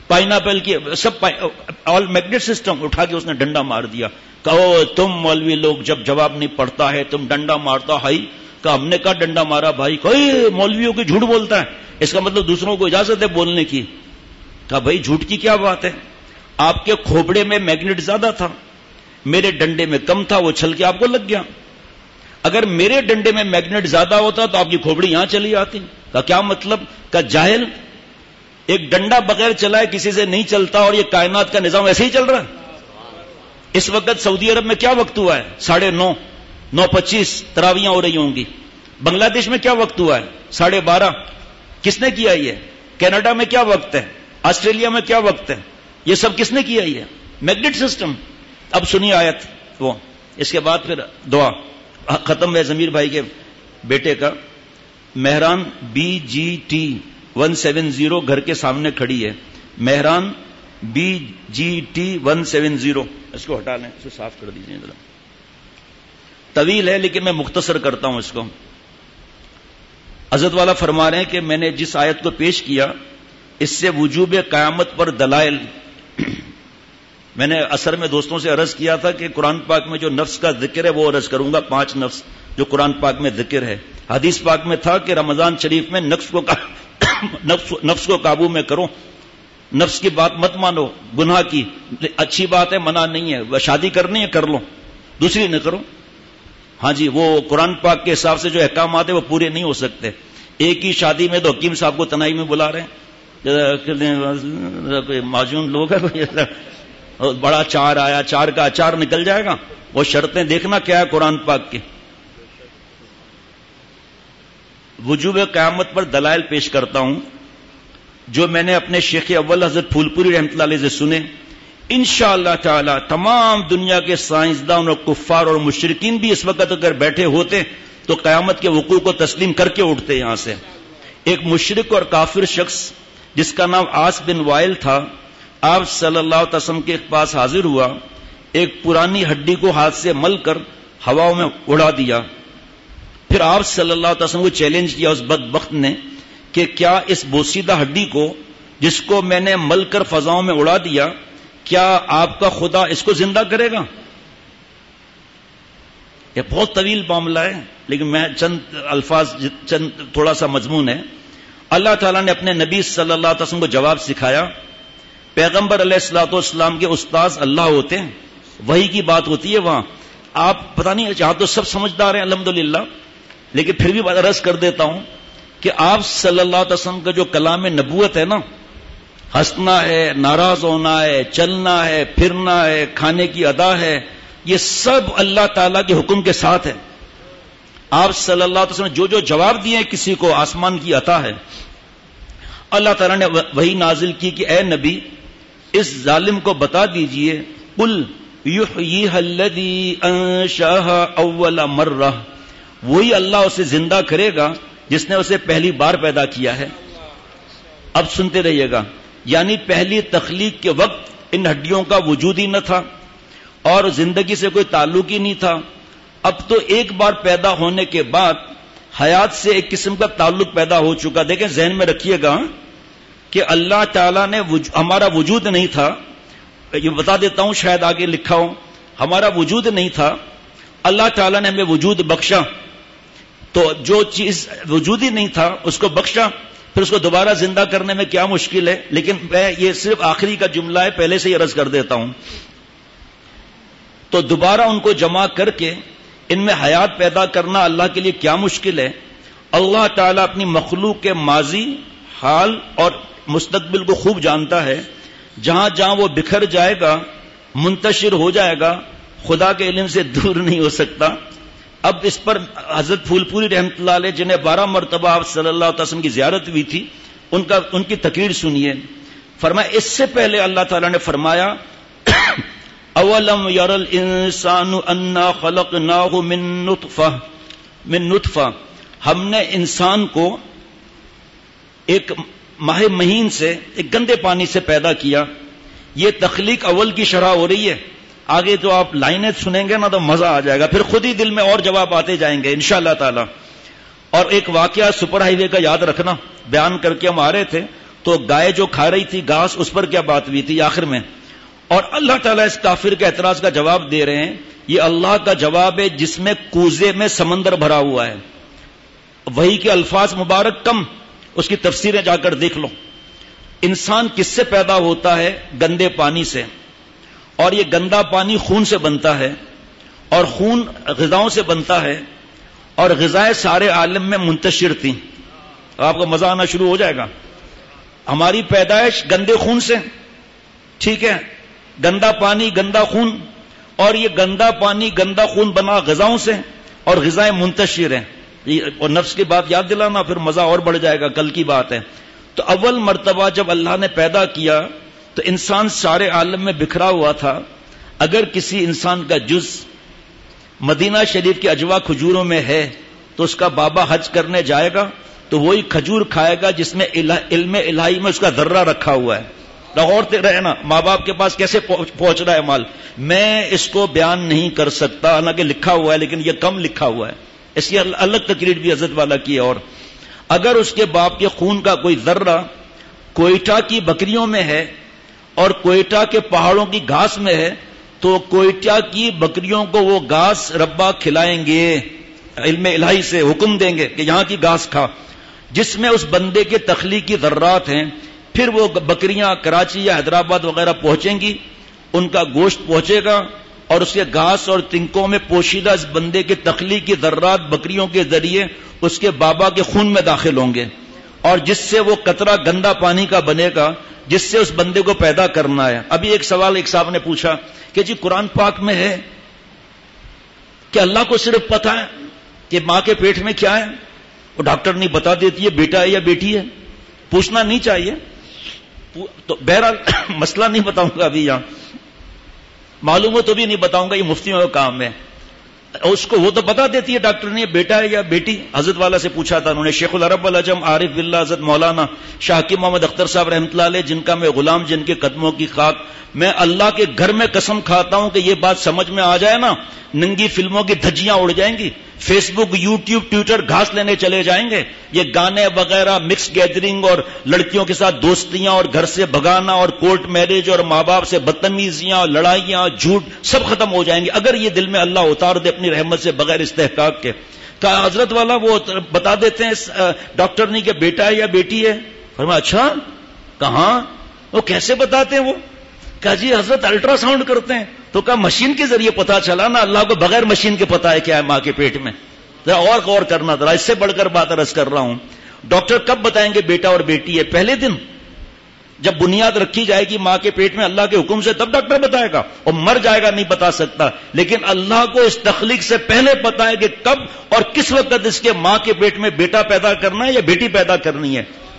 پائن ایپل کی سب آل میگنیٹ سسٹم اٹھا کے اس نے ڈنڈا مار دیا. کہو تم مولوی لوگ جب جواب نہیں پڑتا ہے تم ڈنڈا مارتا ہائی. کہا ہم نے کہا ڈنڈا مارا بھائی. کوئی مولویوں کی جھوٹ بولتا ہے, اس کا مطلب دوسروں کو اجازت ہے بولنے کی. کہا بھائی جھوٹ کی کیا بات ہے, آپ کے کھوپڑے میں میگنیٹ زیادہ تھا, میرے ڈنڈے میں کم تھا, وہ چھل کے آپ کو لگ گیا. اگر میرے ڈنڈے میں میگنیٹ زیادہ ہوتا تو آپ کی کھوپڑی یہاں چلی آتی. کہا کیا مطلب؟ کہا جاہل, ایک ڈنڈا بغیر چلائے کسی سے نہیں چلتا, اور یہ کائنات کا نظام ایسے ہی چل رہا ہے. اس وقت سعودی عرب میں کیا وقت ہوا ہے؟ ساڑھے نو نو پچیس تراویاں ہو رہی ہوں گی. بنگلہ دیش میں کیا وقت ہوا ہے؟ ساڑھے بارہ. کس نے کیا یہ؟ کینیڈا میں کیا وقت ہے؟ آسٹریلیا میں کیا وقت ہے؟ یہ سب کس نے کیا یہ؟ Magnet system. اب سنیے آیت وہ, اس کے بعد پھر دعا ختم ہے. ضمیر بھائی کے بیٹے کا Mehran B G T one seven zero گھر کے سامنے کھڑی ہے. Mehran B G T one seven zero, اس کو ہٹا لیں, اس کو صاف کر دیجیے ذرا. طویل ہے لیکن میں مختصر کرتا ہوں اس کو. حضرت والا فرما رہے ہیں کہ میں نے جس آیت کو پیش کیا اس سے وجوب قیامت پر دلائل. میں نے اثر میں دوستوں سے عرض کیا تھا کہ قرآن پاک میں جو نفس کا ذکر ہے وہ عرض کروں گا, پانچ نفس جو قرآن پاک میں ذکر ہے. حدیث پاک میں تھا کہ رمضان شریف میں نفس کو نفس, نفس کو قابو میں کرو, نفس کی بات مت مانو. گناہ کی اچھی بات ہے, منع نہیں ہے, شادی کرنی ہے کر لو, دوسری نہ کرو. ہاں جی, وہ قرآن پاک کے حساب سے جو احکامات ہیں وہ پورے نہیں ہو سکتے. ایک ہی شادی میں تو حکیم صاحب کو تنہائی میں بلا رہے ہیں, معجون لوگ ہیں کوئی, بڑا چار آیا, چار کا اچار نکل جائے گا. وہ شرطیں دیکھنا کیا ہے قرآن پاک کی. وجوب قیامت پر دلائل پیش کرتا ہوں جو میں نے اپنے شیخ اول حضرت پھول پوری رحمۃ اللہ علیہ سے سنے. انشاءاللہ تعالی تمام دنیا کے سائنسدان اور کفار اور مشرکین بھی اس وقت اگر بیٹھے ہوتے تو قیامت کے وقوع کو تسلیم کر کے اٹھتے یہاں سے. ایک مشرک اور کافر شخص جس کا نام آس بن وائل تھا, آپ صلی اللہ علیہ وسلم کے پاس حاضر ہوا, ایک پرانی ہڈی کو ہاتھ سے مل کر ہواؤں میں اڑا دیا. پھر آپ صلی اللہ علیہ وسلم کو چیلنج کیا اس بدبخت نے کہ کیا اس بوسیدہ ہڈی کو جس کو میں نے مل کر فضاؤں میں اڑا دیا, کیا آپ کا خدا اس کو زندہ کرے گا؟ یہ بہت طویل معاملہ ہے لیکن میں چند الفاظ, چند تھوڑا سا مضمون ہے. اللہ تعالیٰ نے اپنے نبی صلی اللہ علیہ وسلم کو جواب سکھایا. پیغمبر علیہ الصلوۃ والسلام کے استاذ اللہ ہوتے ہیں, وہی کی بات ہوتی ہے وہاں. آپ پتہ نہیں, جہاں تو سب سمجھدار ہیں الحمدللہ, لیکن پھر بھی عرض کر دیتا ہوں کہ آپ صلی اللہ علیہ وسلم کا جو کلام نبوت ہے نا, ہنسنا ہے, ناراض ہونا ہے, چلنا ہے, پھرنا ہے, کھانے کی ادا ہے, یہ سب اللہ تعالیٰ کے حکم کے ساتھ ہے. آپ صلی اللہ علیہ وسلم جو جو جواب دیے کسی کو آسمان کی عطا ہے. اللہ تعالیٰ نے وہی نازل کی کہ اے نبی اس ظالم کو بتا دیجئے, قل یحییھا الذی انشأھا اول مرہ, وہی اللہ اسے زندہ کرے گا جس نے اسے پہلی بار پیدا کیا ہے. اب سنتے رہیے گا, یعنی پہلی تخلیق کے وقت ان ہڈیوں کا وجود ہی نہ تھا اور زندگی سے کوئی تعلق ہی نہیں تھا. اب تو ایک بار پیدا ہونے کے بعد حیات سے ایک قسم کا تعلق پیدا ہو چکا. دیکھیں ذہن میں رکھیے گا کہ اللہ تعالیٰ نے وج... ہمارا وجود نہیں تھا, یہ بتا دیتا ہوں شاید آگے لکھا ہو, ہمارا وجود نہیں تھا, اللہ تعالیٰ نے ہمیں وجود بخشا. تو جو چیز وجود ہی نہیں تھا اس کو بخشا, پھر اس کو دوبارہ زندہ کرنے میں کیا مشکل ہے. لیکن میں یہ صرف آخری کا جملہ ہے, پہلے سے ہی عرض کر دیتا ہوں. تو دوبارہ ان کو جمع کر کے ان میں حیات پیدا کرنا اللہ کے لیے کیا مشکل ہے. اللہ تعالیٰ اپنی مخلوق کے ماضی, حال اور مستقبل کو خوب جانتا ہے. جہاں جہاں وہ بکھر جائے گا, منتشر ہو جائے گا, خدا کے علم سے دور نہیں ہو سکتا. اب اس پر حضرت پھول پوری رحمۃ اللہ علیہ جنہیں بارہ مرتبہ آپ صلی اللہ علیہ وسلم کی زیارت ہوئی تھی, ان کا ان کی تقریر سنیے. فرمایا اس سے پہلے اللہ تعالیٰ نے فرمایا اولم یر الانسان انا خلقناہ من نطفہ من نطفہ, ہم نے انسان کو ایک ماہ مہین سے, ایک گندے پانی سے پیدا کیا. یہ تخلیق اول کی شرح ہو رہی ہے. آگے جو آپ لائنیں سنیں گے نا تو مزہ آ جائے گا, پھر خود ہی دل میں اور جواب آتے جائیں گے انشاءاللہ تعالی. اور ایک واقعہ سپر ہائی وے کا یاد رکھنا, بیان کر کے ہم آ رہے تھے, تو گائے جو کھا رہی تھی گھاس اس پر کیا بات ہوئی تھی آخر میں. اور اللہ تعالیٰ اس کافر کے اعتراض کا جواب دے رہے ہیں. یہ اللہ کا جواب ہے جس میں کوزے میں سمندر بھرا ہوا ہے. وہی کے الفاظ مبارک کم، اس کی تفسیریں جا کر دیکھ لو. انسان کس سے پیدا ہوتا ہے؟ گندے پانی سے. اور یہ گندا پانی خون سے بنتا ہے، اور خون غذاؤں سے بنتا ہے، اور غذائیں سارے عالم میں منتشر تھیں. آپ کو مزہ آنا شروع ہو جائے گا. ہماری پیدائش گندے خون سے، ٹھیک ہے، گندا پانی گندا خون، اور یہ گندا پانی گندا خون بنا غذاؤں سے، اور غذائیں منتشر ہیں. اور نفس کی بات یاد دلانا، پھر مزہ اور بڑھ جائے گا، کل کی بات ہے. تو اول مرتبہ جب اللہ نے پیدا کیا تو انسان سارے عالم میں بکھرا ہوا تھا. اگر کسی انسان کا جز مدینہ شریف کے اجوا کھجوروں میں ہے تو اس کا بابا حج کرنے جائے گا تو وہی کھجور کھائے گا جس میں علم الہی میں اس کا ذرہ رکھا ہوا ہے. لاہور رہنا ماں باپ کے پاس کیسے پہنچ رہا ہے مال، میں اس کو بیان نہیں کر سکتا، حالانکہ لکھا ہوا ہے لیکن یہ کم لکھا ہوا ہے. اس کی الگ تقریر بھی عزت والا کی ہے. اور اگر اس کے باپ کے خون کا کوئی ذرہ کوئٹہ کی بکریوں میں ہے اور کوئٹہ کے پہاڑوں کی گھاس میں ہے تو کوئٹہ کی بکریوں کو وہ گھاس ربا کھلائیں گے، علم الہی سے حکم دیں گے کہ یہاں کی گھاس کھا. جس میں اس بندے کے تخلیقی ذرات ہیں. پھر وہ بکریاں کراچی یا حیدرآباد وغیرہ پہنچیں گی، ان کا گوشت پہنچے گا، اور اس کے گھاس اور تنکوں میں پوشیدہ اس بندے کے تخلیقی ذرات بکریوں کے ذریعے اس کے بابا کے خون میں داخل ہوں گے، اور جس سے وہ قطرہ گندا پانی کا بنے گا جس سے اس بندے کو پیدا کرنا ہے. ابھی ایک سوال ایک صاحب نے پوچھا کہ جی قرآن پاک میں ہے کہ اللہ کو صرف پتا ہے کہ ماں کے پیٹ میں کیا ہے، وہ ڈاکٹر نہیں بتا دیتی ہے بیٹا ہے یا بیٹی ہے، پوچھنا نہیں چاہیے. تو بہرحال مسئلہ نہیں بتاؤں گا ابھی، یہاں معلوم ہو تو بھی نہیں بتاؤں گا، یہ مفتیوں کا کام ہے. اس کو وہ تو بتا دیتی ہے ڈاکٹر نے بیٹا ہے یا بیٹی. حضرت والا سے پوچھا تھا انہوں نے، شیخ العرب والعجم عارف باللہ حضرت مولانا شاہ حکیم محمد اختر صاحب رحمۃ اللہ علیہ، جن کا میں غلام، جن کے قدموں کی خاک، میں اللہ کے گھر میں قسم کھاتا ہوں کہ یہ بات سمجھ میں آ جائے نا، ننگی فلموں کی دھجیاں اڑ جائیں گی، فیس بک یوٹیوب ٹویٹر گھاس لینے چلے جائیں گے. یہ گانے وغیرہ، مکس گیدرنگ اور لڑکیوں کے ساتھ دوستیاں اور گھر سے بھگانا اور کورٹ میرج اور ماں باپ سے بدتمیزیاں اور لڑائیاں جھوٹ سب ختم ہو جائیں گے اگر یہ دل میں اللہ اتار دے اپنی رحمت سے بغیر استحقاق کے. کہا حضرت والا وہ بتا دیتے ہیں ڈاکٹر نہیں کہ بیٹا ہے یا بیٹی ہے. فرمایا اچھا کہاں، وہ کیسے بتاتے ہیں؟ وہ کہا جی حضرت الٹرا ساؤنڈ کرتے ہیں. تو کہا مشین کے ذریعے پتا چلا نا، اللہ کو بغیر مشین کے پتا ہے کیا ہے ماں کے پیٹ میں. ذرا اور غور کرنا، ذرا اس سے بڑھ کر بات عرض کر رہا ہوں. ڈاکٹر کب بتائیں گے بیٹا اور بیٹی ہے؟ پہلے دن جب بنیاد رکھی جائے گی ماں کے پیٹ میں اللہ کے حکم سے، تب ڈاکٹر بتائے گا. اور مر جائے گا نہیں بتا سکتا، لیکن اللہ کو اس تخلیق سے پہلے پتا ہے کہ کب اور کس وقت اس کے ماں کے پیٹ میں بیٹا پیدا کرنا ہے یا بیٹی پیدا کرنی ہے.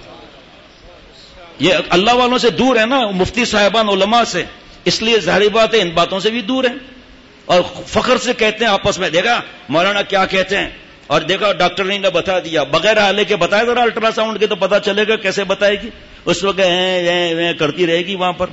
یہ اللہ والوں سے دور ہے نا، مفتی صاحبان علماء سے، اس لیے ظاہری بات ہے ان باتوں سے بھی دور ہیں. اور فخر سے کہتے ہیں آپس میں، دیکھا مولانا کیا کہتے ہیں، اور دیکھا ڈاکٹر نے بتا دیا، بغیر حالے کے بتایا ذرا الٹرا ساؤنڈ کے تو پتا چلے گا. کیسے بتائے گی؟ اس وقت کرتی رہے گی وہاں پر.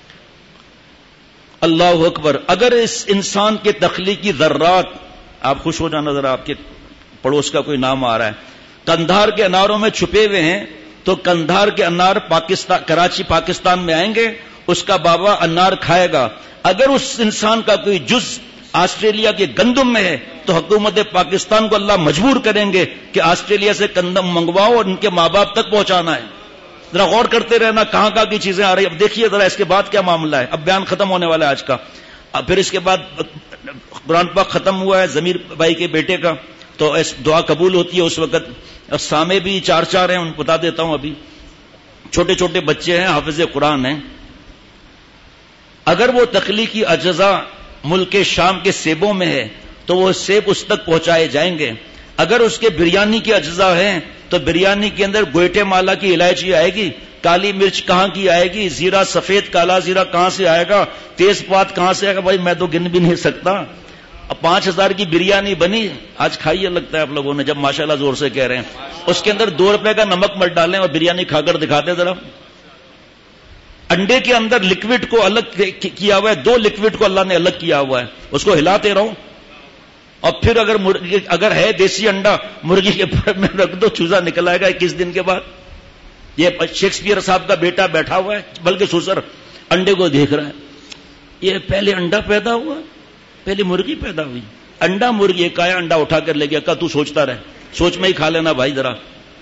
اللہ اکبر. اگر اس انسان کے تخلیقی ذرات، آپ خوش ہو جانا ذرا، آپ کے پڑوس کا کوئی نام آ رہا ہے، کندھار کے اناروں میں چھپے ہوئے ہیں، تو کندھار کے انار پاکستان کراچی پاکستان میں آئیں گے، اس کا بابا انار کھائے گا. اگر اس انسان کا کوئی جز آسٹریلیا کے گندم میں ہے تو حکومت پاکستان کو اللہ مجبور کریں گے کہ آسٹریلیا سے گندم منگواؤ اور ان کے ماں باپ تک پہنچانا ہے. ذرا غور کرتے رہنا کہاں کہاں کی چیزیں آ رہی. اب دیکھیے ذرا اس کے بعد کیا معاملہ ہے. اب بیان ختم ہونے والا ہے آج کا. اب پھر اس کے بعد قرآن پاک ختم ہوا ہے ضمیر بھائی کے بیٹے کا، تو دعا قبول ہوتی ہے اس وقت. سامے بھی چار چار ہیں، ان کو بتا دیتا ہوں. ابھی چھوٹے چھوٹے بچے ہیں، حافظ قرآن ہیں. اگر وہ تخلیقی اجزاء ملک شام کے سیبوں میں ہے تو وہ سیب اس تک پہنچائے جائیں گے. اگر اس کے بریانی کے اجزاء ہیں تو بریانی کے اندر گوئٹے مالا کی الائچی آئے گی، کالی مرچ کہاں کی آئے گی، زیرہ سفید کالا زیرہ کہاں سے آئے گا، تیز پات کہاں سے آئے گا. بھائی میں تو گن بھی نہیں سکتا. اب پانچ ہزار کی بریانی بنی، آج کھائیے لگتا ہے آپ لوگوں نے جب ماشاءاللہ زور سے کہہ رہے ہیں. اس کے اندر دو روپے کا نمک مت ڈالیں اور بریانی کھا کر دکھاتے ذرا. انڈے کے اندر لکوڈ کو الگ کیا ہوا ہے، دو لکوڈ کو اللہ نے الگ کیا ہوا ہے، اس کو ہلاتے رہو. اور پھر اگر اگر ہے دیسی انڈا، مرغی کے پر میں رکھ دو، چوزا نکل آئے گا اکیس دن کے بعد. یہ شیکسپیئر صاحب کا بیٹا بیٹھا ہوا ہے, بلکہ سسر انڈے کو دیکھ رہا ہے, یہ پہلے انڈا پیدا ہوا, پہلے مرغی پیدا ہوئی, انڈا مرغی ایک آیا انڈا اٹھا کر لے گیا, کہ تو سوچتا رہے, سوچ میں ہی کھا لینا بھائی ذرا.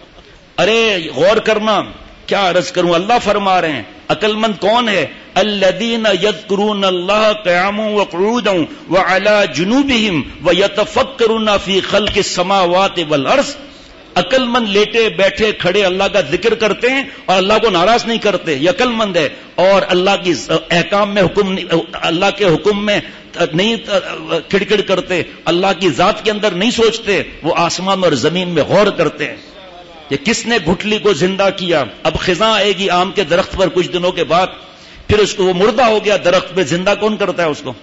ارے غور کرنا, کیا عرض کروں, اللہ فرما رہے ہیں عقل مند کون ہے؟ الذین یذکرون اللہ قیاما وقعودا وعلی جنوبہم ویتفکرون فی خلق السماوات والارض. عقل مند لیٹے بیٹھے کھڑے اللہ کا ذکر کرتے ہیں اور اللہ کو ناراض نہیں کرتے, یہ عقل مند ہے. اور اللہ کی احکام میں حکم, اللہ کے حکم میں نہیں کھڑکھڑ کرتے, اللہ کی ذات کے اندر نہیں سوچتے, وہ آسمان اور زمین میں غور کرتے ہیں. یہ کس نے گھٹلی کو زندہ کیا؟ اب خزاں آئے گی آم کے درخت پر کچھ دنوں کے بعد, پھر اس کو وہ مردہ ہو گیا درخت پہ, زندہ کون کرتا ہے اس کو؟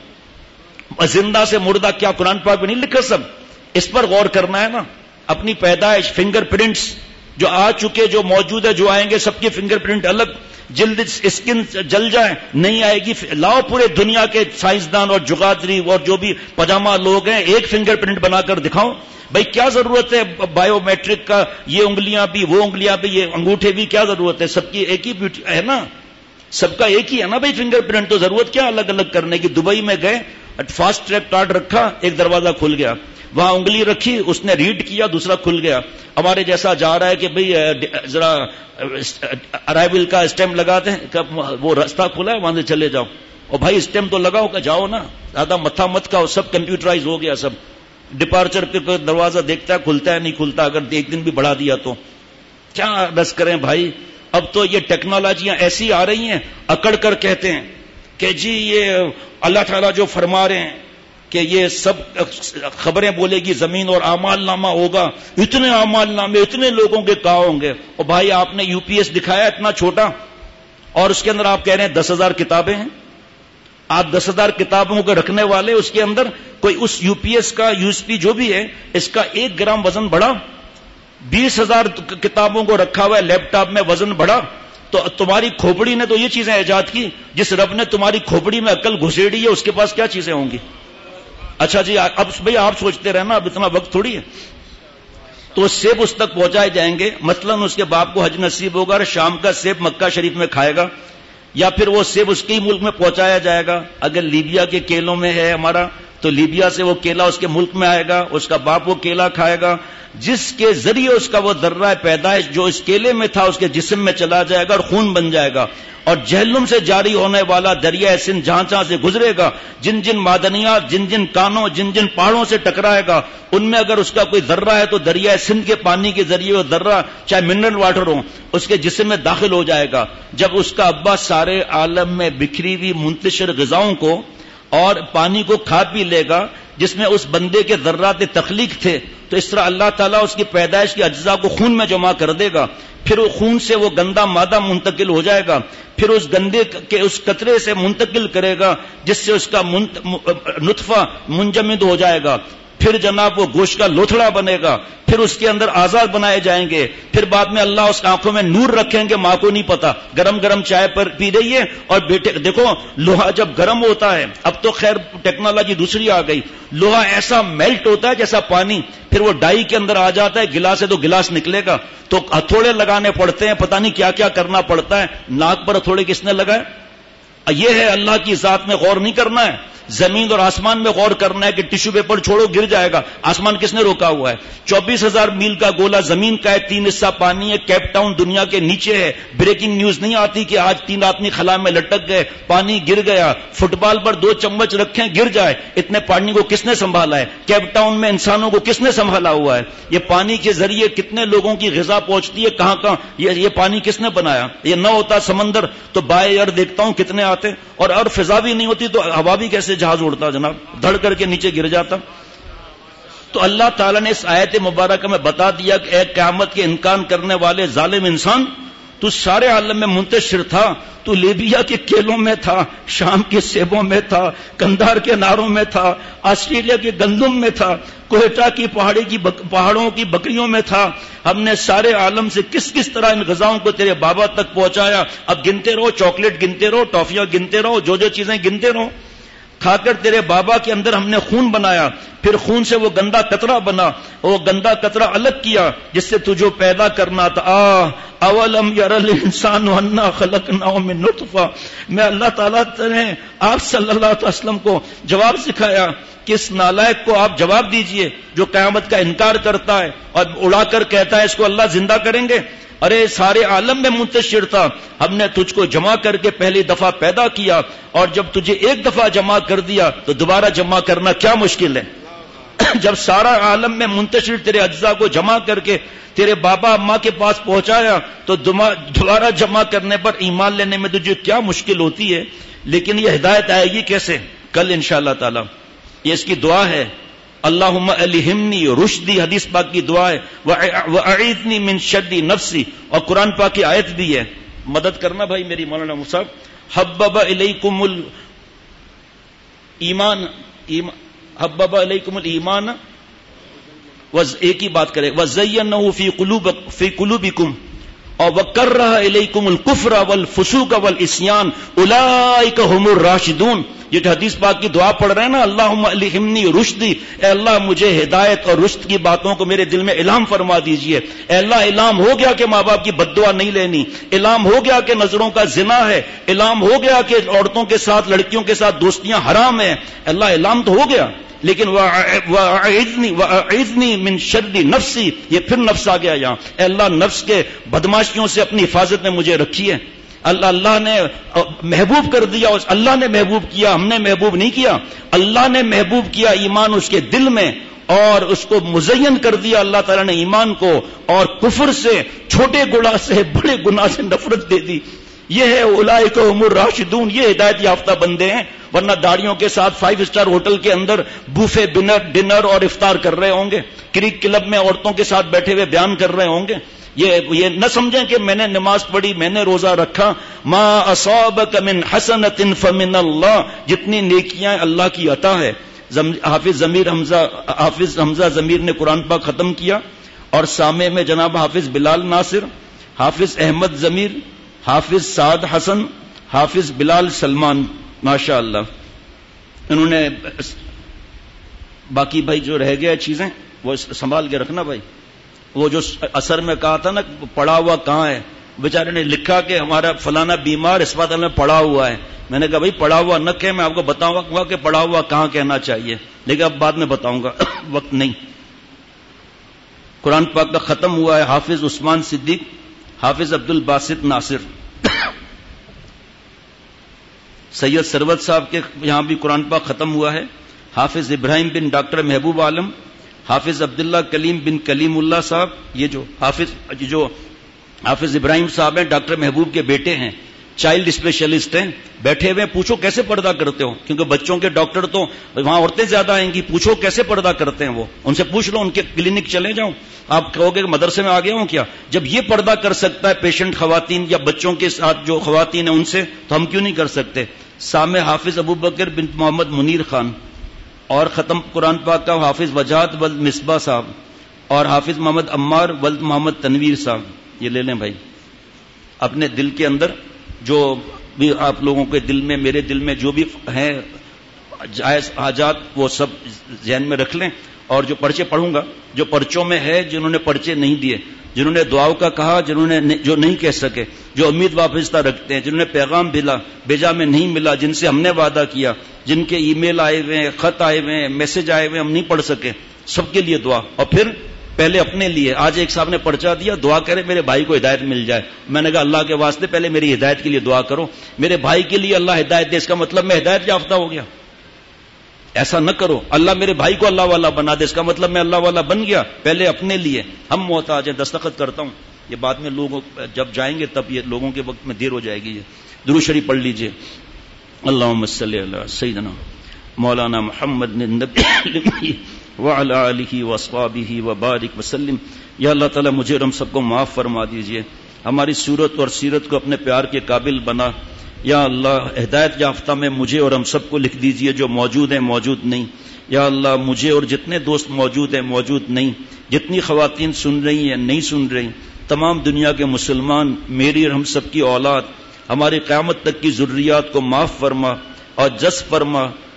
زندہ سے مردہ کیا قرآن پاک میں نہیں لکھا سب؟ اس پر غور کرنا ہے نا. اپنی پیدائش, فنگر پرنٹس جو آ چکے, جو موجود ہے, جو آئیں گے, سب کی فنگر پرنٹ الگ, جلد اسکن جل جائے نہیں آئے گی. لاؤ پورے دنیا کے سائنسدان اور جغادری اور جو بھی پجامہ لوگ ہیں, ایک فنگر پرنٹ بنا کر دکھاؤ. بھائی کیا ضرورت ہے بایو میٹرک کا, یہ انگلیاں بھی, وہ انگلیاں بھی, یہ انگوٹھے بھی, کیا ضرورت ہے؟ سب کی ایک ہی بیوٹی ہے نا, سب کا ایک ہی ہے نا بھائی فنگر پرنٹ, تو ضرورت کیا الگ الگ کرنے کی؟ دبئی میں گئے, فاسٹ ٹریک کارڈ رکھا, ایک دروازہ کھل گیا, وہاں انگلی رکھی, اس نے ریڈ کیا, دوسرا کھل گیا. ہمارے جیسا جا رہا ہے کہ بھئی ذرا ارائیول کا اسٹیمپ لگاتے ہیں, وہ راستہ کھلا ہے وہاں سے چلے جاؤ, اور بھائی اسٹیمپ تو لگاؤ, کہ جاؤ نا, زیادہ متھا مت کا, سب کمپیوٹرائز ہو گیا. سب ڈپارچر پہ کوئی دروازہ دیکھتا ہے کھلتا ہے نہیں کھلتا, اگر ایک دن بھی بڑھا دیا تو کیا بس کریں بھائی. اب تو یہ ٹیکنالوجیاں ایسی آ رہی ہیں, اکڑ کر کہتے ہیں کہ جی یہ اللہ تعالیٰ جو فرما رہے ہیں کہ یہ سب خبریں بولے گی زمین اور اعمال نامہ ہوگا, اتنے اعمال نامے اتنے لوگوں کے کہاں ہوں گے. اور بھائی آپ نے یو پی ایس دکھایا اتنا چھوٹا, اور اس کے اندر آپ کہہ رہے ہیں دس ہزار کتابیں ہیں. آپ دس ہزار کتابوں کو رکھنے والے, اس کے اندر کوئی اس یو پی ایس کا یو ایس پی جو بھی ہے اس کا ایک گرام وزن بڑھا, بیس ہزار کتابوں کو رکھا ہوا ہے لیپ ٹاپ میں, وزن بڑھا. تو تمہاری کھوپڑی نے تو یہ چیزیں ایجاد کی, جس رب نے تمہاری کھوپڑی میں عقل گھسیڑی ہے اس کے پاس کیا چیزیں ہوں گی؟ اچھا جی اب بھئی آپ سوچتے رہنا, اب اتنا وقت تھوڑی ہے. تو سیب اس تک پہنچائے جائیں گے, مثلا اس کے باپ کو حج نصیب ہوگا اور شام کا سیب مکہ شریف میں کھائے گا, یا پھر وہ سیب اس کے ملک میں پہنچایا جائے گا. اگر لیبیا کے کیلوں میں ہے ہمارا, تو لیبیا سے وہ کیلا اس کے ملک میں آئے گا, اس کا باپ وہ کیلا کھائے گا, جس کے ذریعے اس کا وہ ذرہ پیدائش جو اس کیلے میں تھا اس کے جسم میں چلا جائے گا اور خون بن جائے گا. اور جہلم سے جاری ہونے والا دریائے سندھ جہاں جہاں سے گزرے گا, جن جن معدنیات, جن جن کانوں, جن جن پہاڑوں سے ٹکرائے گا, ان میں اگر اس کا کوئی ذرہ ہے تو دریائے سندھ کے پانی کے ذریعے وہ ذرہ, چاہے منرل واٹر ہو, اس کے جسم میں داخل ہو جائے گا. جب اس کا ابا سارے عالم میں بکھری ہوئی منتشر غذاؤں کو اور پانی کو کھا پی لے گا جس میں اس بندے کے ذرات تخلیق تھے, تو اس طرح اللہ تعالیٰ اس کی پیدائش کے اجزاء کو خون میں جمع کر دے گا. پھر وہ خون سے وہ گندا مادہ منتقل ہو جائے گا, پھر اس گندے کے اس قطرے سے منتقل کرے گا جس سے اس کا نطفہ منجمد ہو جائے گا. پھر جناب وہ گوشت کا لوتھڑا بنے گا, پھر اس کے اندر آزاد بنائے جائیں گے, پھر بعد میں اللہ اس آنکھوں میں نور رکھیں گے, ماں کو نہیں پتا, گرم گرم چائے پر پی رہی ہے, اور بیٹے دیکھو لوہا جب گرم ہوتا ہے, اب تو خیر ٹیکنالوجی دوسری آ گئی, لوہا ایسا میلٹ ہوتا ہے جیسا پانی, پھر وہ ڈائی کے اندر آ جاتا ہے, گلاس ہے تو گلاس نکلے گا, تو ہتھوڑے لگانے پڑتے ہیں, پتہ نہیں کیا کیا کرنا پڑتا ہے. ناک پر ہتھوڑے کس نے لگائے؟ یہ ہے اللہ کی ذات میں غور نہیں کرنا ہے, زمین اور آسمان میں غور کرنا ہے کہ ٹیشو پیپر چھوڑو گر جائے گا, آسمان کس نے روکا ہوا ہے؟ چوبیس ہزار میل کا گولا زمین کا ہے, تین حصہ پانی ہے, کیپ ٹاؤن دنیا کے نیچے ہے. بریکنگ نیوز نہیں آتی کہ آج تین آدمی خلا میں لٹک گئے, پانی گر گیا, فٹ بال پر دو چمچ رکھیں گر جائے, اتنے پانی کو کس نے سنبھالا ہے؟ کیپ ٹاؤن میں انسانوں کو کس نے سنبھالا ہوا ہے؟ یہ پانی کے ذریعے کتنے لوگوں کی غذا پہنچتی ہے, کہاں کہاں, یہ یہ پانی کس نے بنایا؟ یہ نہ ہوتا سمندر تو بائے ار دیکھتا ہوں کتنے آتے, اور اور فضا بھی نہیں ہوتی تو ہوا بھی کیسے جہاز اڑتا جناب, دھڑ کر کے نیچے گر جاتا. تو اللہ تعالیٰ نے اس آیت مبارکہ میں بتا دیا کہ اے قیامت کے انکار کرنے والے ظالم انسان, تو سارے عالم میں منتشر تھا, تو لیبیا کے کیلوں میں تھا, شام کے سیبوں میں تھا, کندھار کے ناروں میں تھا, آسٹریلیا کے گندم میں تھا, کوئٹہ کی پہاڑی کی بک پہاڑوں کی بکریوں میں تھا. ہم نے سارے عالم سے کس کس طرح ان غذاؤں کو تیرے بابا تک پہنچایا. اب گنتے رہو, چاکلیٹ گنتے رہو, ٹافیاں گنتے رہو, جو جو چیزیں گنتے رہو. کھا کر تیرے بابا کے اندر ہم نے خون بنایا، پھر خون سے وہ گندا قطرہ بنا، وہ گندا قطرہ الگ کیا جس سے تجھے پیدا کرنا تھا. آ اولم یر الانسان انا خلقناه من نطفہ. میں اللہ تعالیٰ نے آپ صلی اللہ علیہ وسلم کو جواب سکھایا کہ اس نالائق کو آپ جواب دیجئے جو قیامت کا انکار کرتا ہے اور اڑا کر کہتا ہے اس کو اللہ زندہ کریں گے. ارے سارے عالم میں منتشر تھا، ہم نے تجھ کو جمع کر کے پہلی دفعہ پیدا کیا، اور جب تجھے ایک دفعہ جمع کر دیا تو دوبارہ جمع کرنا کیا مشکل ہے. جب سارا عالم میں منتشر تیرے اجزاء کو جمع کر کے تیرے بابا اماں کے پاس پہنچایا تو دوبارہ جمع کرنے پر ایمان لینے میں تجھے کیا مشکل ہوتی ہے. لیکن یہ ہدایت آئے گی کیسے؟ کل انشاءاللہ تعالی. یہ اس کی دعا ہے، اللہم الہمنی رشدی، حدیث پاک کی دعا ہے، وَأَعِذْنِي مِن شَرِّ نَفْسِي، اور قرآن پاک کی آیت بھی ہے. مدد کرنا بھائی میری مولانا مصعب. حبب الیکم الایمان، حبب الیکم الایمان، ایک ہی بات کرے، وَزَيَّنَّهُ فِي قُلُوبِ فِي قُلُوبِكُمْ، اور وَكَرَّهَ إِلَيْكُمُ الْكُفْرَ وَالْفُسُوقَ وَالْعِصْيَانَ أُولَئِكَ هُمُ الرَّاشِدُونَ. یہ جو حدیث پاک کی دعا پڑھ رہے ہیں نا، اللہم الہمنی رشدی، اے اللہ مجھے ہدایت اور رشد کی باتوں کو میرے دل میں الہام فرما دیجئے. اے اللہ الہام ہو گیا کہ ماں باپ کی بد دعا نہیں لینی، الہام ہو گیا کہ نظروں کا زنا ہے، الہام ہو گیا کہ عورتوں کے ساتھ لڑکیوں کے ساتھ دوستیاں حرام ہیں. اللہ الہام تو ہو گیا، لیکن وَأَعِذْنِي مِن شَرِّ نَفْسِي، یہ پھر نفس آ گیا یہاں. اے اللہ نفس کے بدماشیوں سے اپنی حفاظت میں مجھے رکھیے. اللہ اللہ نے محبوب کر دیا، اللہ نے محبوب کیا، ہم نے محبوب نہیں کیا. اللہ نے محبوب کیا ایمان اس کے دل میں، اور اس کو مزین کر دیا اللہ تعالیٰ نے ایمان کو، اور کفر سے، چھوٹے گناہ سے، بڑے گناہ سے نفرت دے دی. یہ ہے اولئک هم الراشدون، یہ ہدایت یافتہ بندے ہیں. ورنہ داڑیوں کے ساتھ فائیو اسٹار ہوٹل کے اندر بوفے ڈنر اور افطار کر رہے ہوں گے، کرک کلب میں عورتوں کے ساتھ بیٹھے ہوئے بیان کر رہے ہوں گے. یہ یہ نہ سمجھیں کہ میں نے نماز پڑھی، میں نے روزہ رکھا. ما اصابک من حسنۃ فمن اللہ، جتنی نیکیاں اللہ کی عطا ہے. حافظ ضمیر حمزہ حافظ حمزہ ضمیر نے قرآن پاک ختم کیا، اور سامع میں جناب حافظ بلال ناصر، حافظ احمد ضمیر، حافظ سعد حسن، حافظ بلال سلمان، ماشاء اللہ. انہوں نے باقی بھائی جو رہ گیا چیزیں وہ سنبھال کے رکھنا بھائی. وہ جو اثر میں کہا تھا نا پڑا ہوا کہاں ہے، بیچارے نے لکھا کہ ہمارا فلانا بیمار اسپتال میں پڑا ہوا ہے. میں نے کہا بھائی پڑا ہوا نہ کہ میں آپ کو بتاؤں گا کہ پڑا ہوا کہاں کہنا چاہیے، لیکن اب بعد میں بتاؤں گا، وقت نہیں. قرآن پاک کا ختم ہوا ہے حافظ عثمان صدیق، حافظ عبد الباسط ناصر. سید سرور صاحب کے یہاں بھی قرآن پاک ختم ہوا ہے. حافظ ابراہیم بن ڈاکٹر محبوب عالم، حافظ عبداللہ کلیم بن کلیم اللہ صاحب. یہ جو حافظ جو حافظ ابراہیم صاحب ہیں ڈاکٹر محبوب کے بیٹے ہیں، چائلڈ اسپیشلسٹ ہیں. بیٹھے ہوئے پوچھو کیسے پردہ کرتے ہو، کیونکہ بچوں کے ڈاکٹر تو وہاں عورتیں زیادہ آئیں گی. پوچھو کیسے پردہ کرتے ہیں وہ، ان سے پوچھ لو، ان کے کلینک چلے جاؤ. آپ کہو گے کہ مدرسے میں آ گیا ہوں کیا. جب یہ پردہ کر سکتا ہے پیشنٹ خواتین یا بچوں کے ساتھ جو خواتین ہیں ان سے، تو ہم کیوں نہیں کر سکتے. سامع حافظ ابو بکر بن محمد منیر خان، اور ختم قرآن پاک کا حافظ وجاہت ولد مصباح صاحب، اور حافظ محمد عمار ولد محمد تنویر صاحب. یہ لے لیں بھائی. اپنے دل کے اندر جو بھی آپ لوگوں کے دل میں، میرے دل میں جو بھی ہیں جائز حاجات، وہ سب ذہن میں رکھ لیں. اور جو پرچے پڑھوں گا، جو پرچوں میں ہے، جنہوں نے پرچے نہیں دیے، جنہوں نے دعاؤں کا کہا، جنہوں نے جو نہیں کہہ سکے، جو امید وابستہ رکھتے ہیں، جنہوں نے پیغام بھیجا بھیجا میں نہیں ملا، جن سے ہم نے وعدہ کیا، جن کے ای میل آئے ہوئے ہیں، خط آئے ہوئے ہیں، میسج آئے ہوئے ہیں، ہم نہیں پڑھ سکے، سب کے لیے دعا. اور پھر پہلے اپنے لیے. آج ایک صاحب نے پرچہ دیا، دعا کرے میرے بھائی کو ہدایت مل جائے. میں نے کہا اللہ کے واسطے پہلے میری ہدایت کے لیے دعا کرو. میرے بھائی کے لیے اللہ ہدایت دے، اس کا مطلب میں ہدایت یافتہ ہو گیا. ایسا نہ کرو. اللہ میرے بھائی کو اللہ والا بنا دے، اس کا مطلب میں اللہ والا بن گیا. پہلے اپنے لیے. ہم محتاج ہیں. دستخط کرتا ہوں. یہ بعد میں لوگوں جب جائیں گے تب یہ لوگوں کے وقت میں دیر ہو جائے گی. یہ درود شریف پڑھ لیجئے. اللہم صلی علی سیدنا مولانا محمد النبی وعلی آلہ واصحابہ وبارک وسلم. یا اللہ تعالیٰ مجھے اور ہم سب کو معاف فرما دیجئے. ہماری صورت اور سیرت کو اپنے پیار کے قابل بنا. یا اللہ ہدایت یافتہ میں مجھے اور ہم سب کو لکھ دیجئے، جو موجود ہیں موجود نہیں. یا اللہ مجھے اور جتنے دوست موجود ہیں موجود نہیں، جتنی خواتین سن رہی ہیں نہیں سن رہی، تمام دنیا کے مسلمان، میری اور ہم سب کی اولاد، ہماری قیامت تک کی ذریات کو معاف فرما اور جس فرما.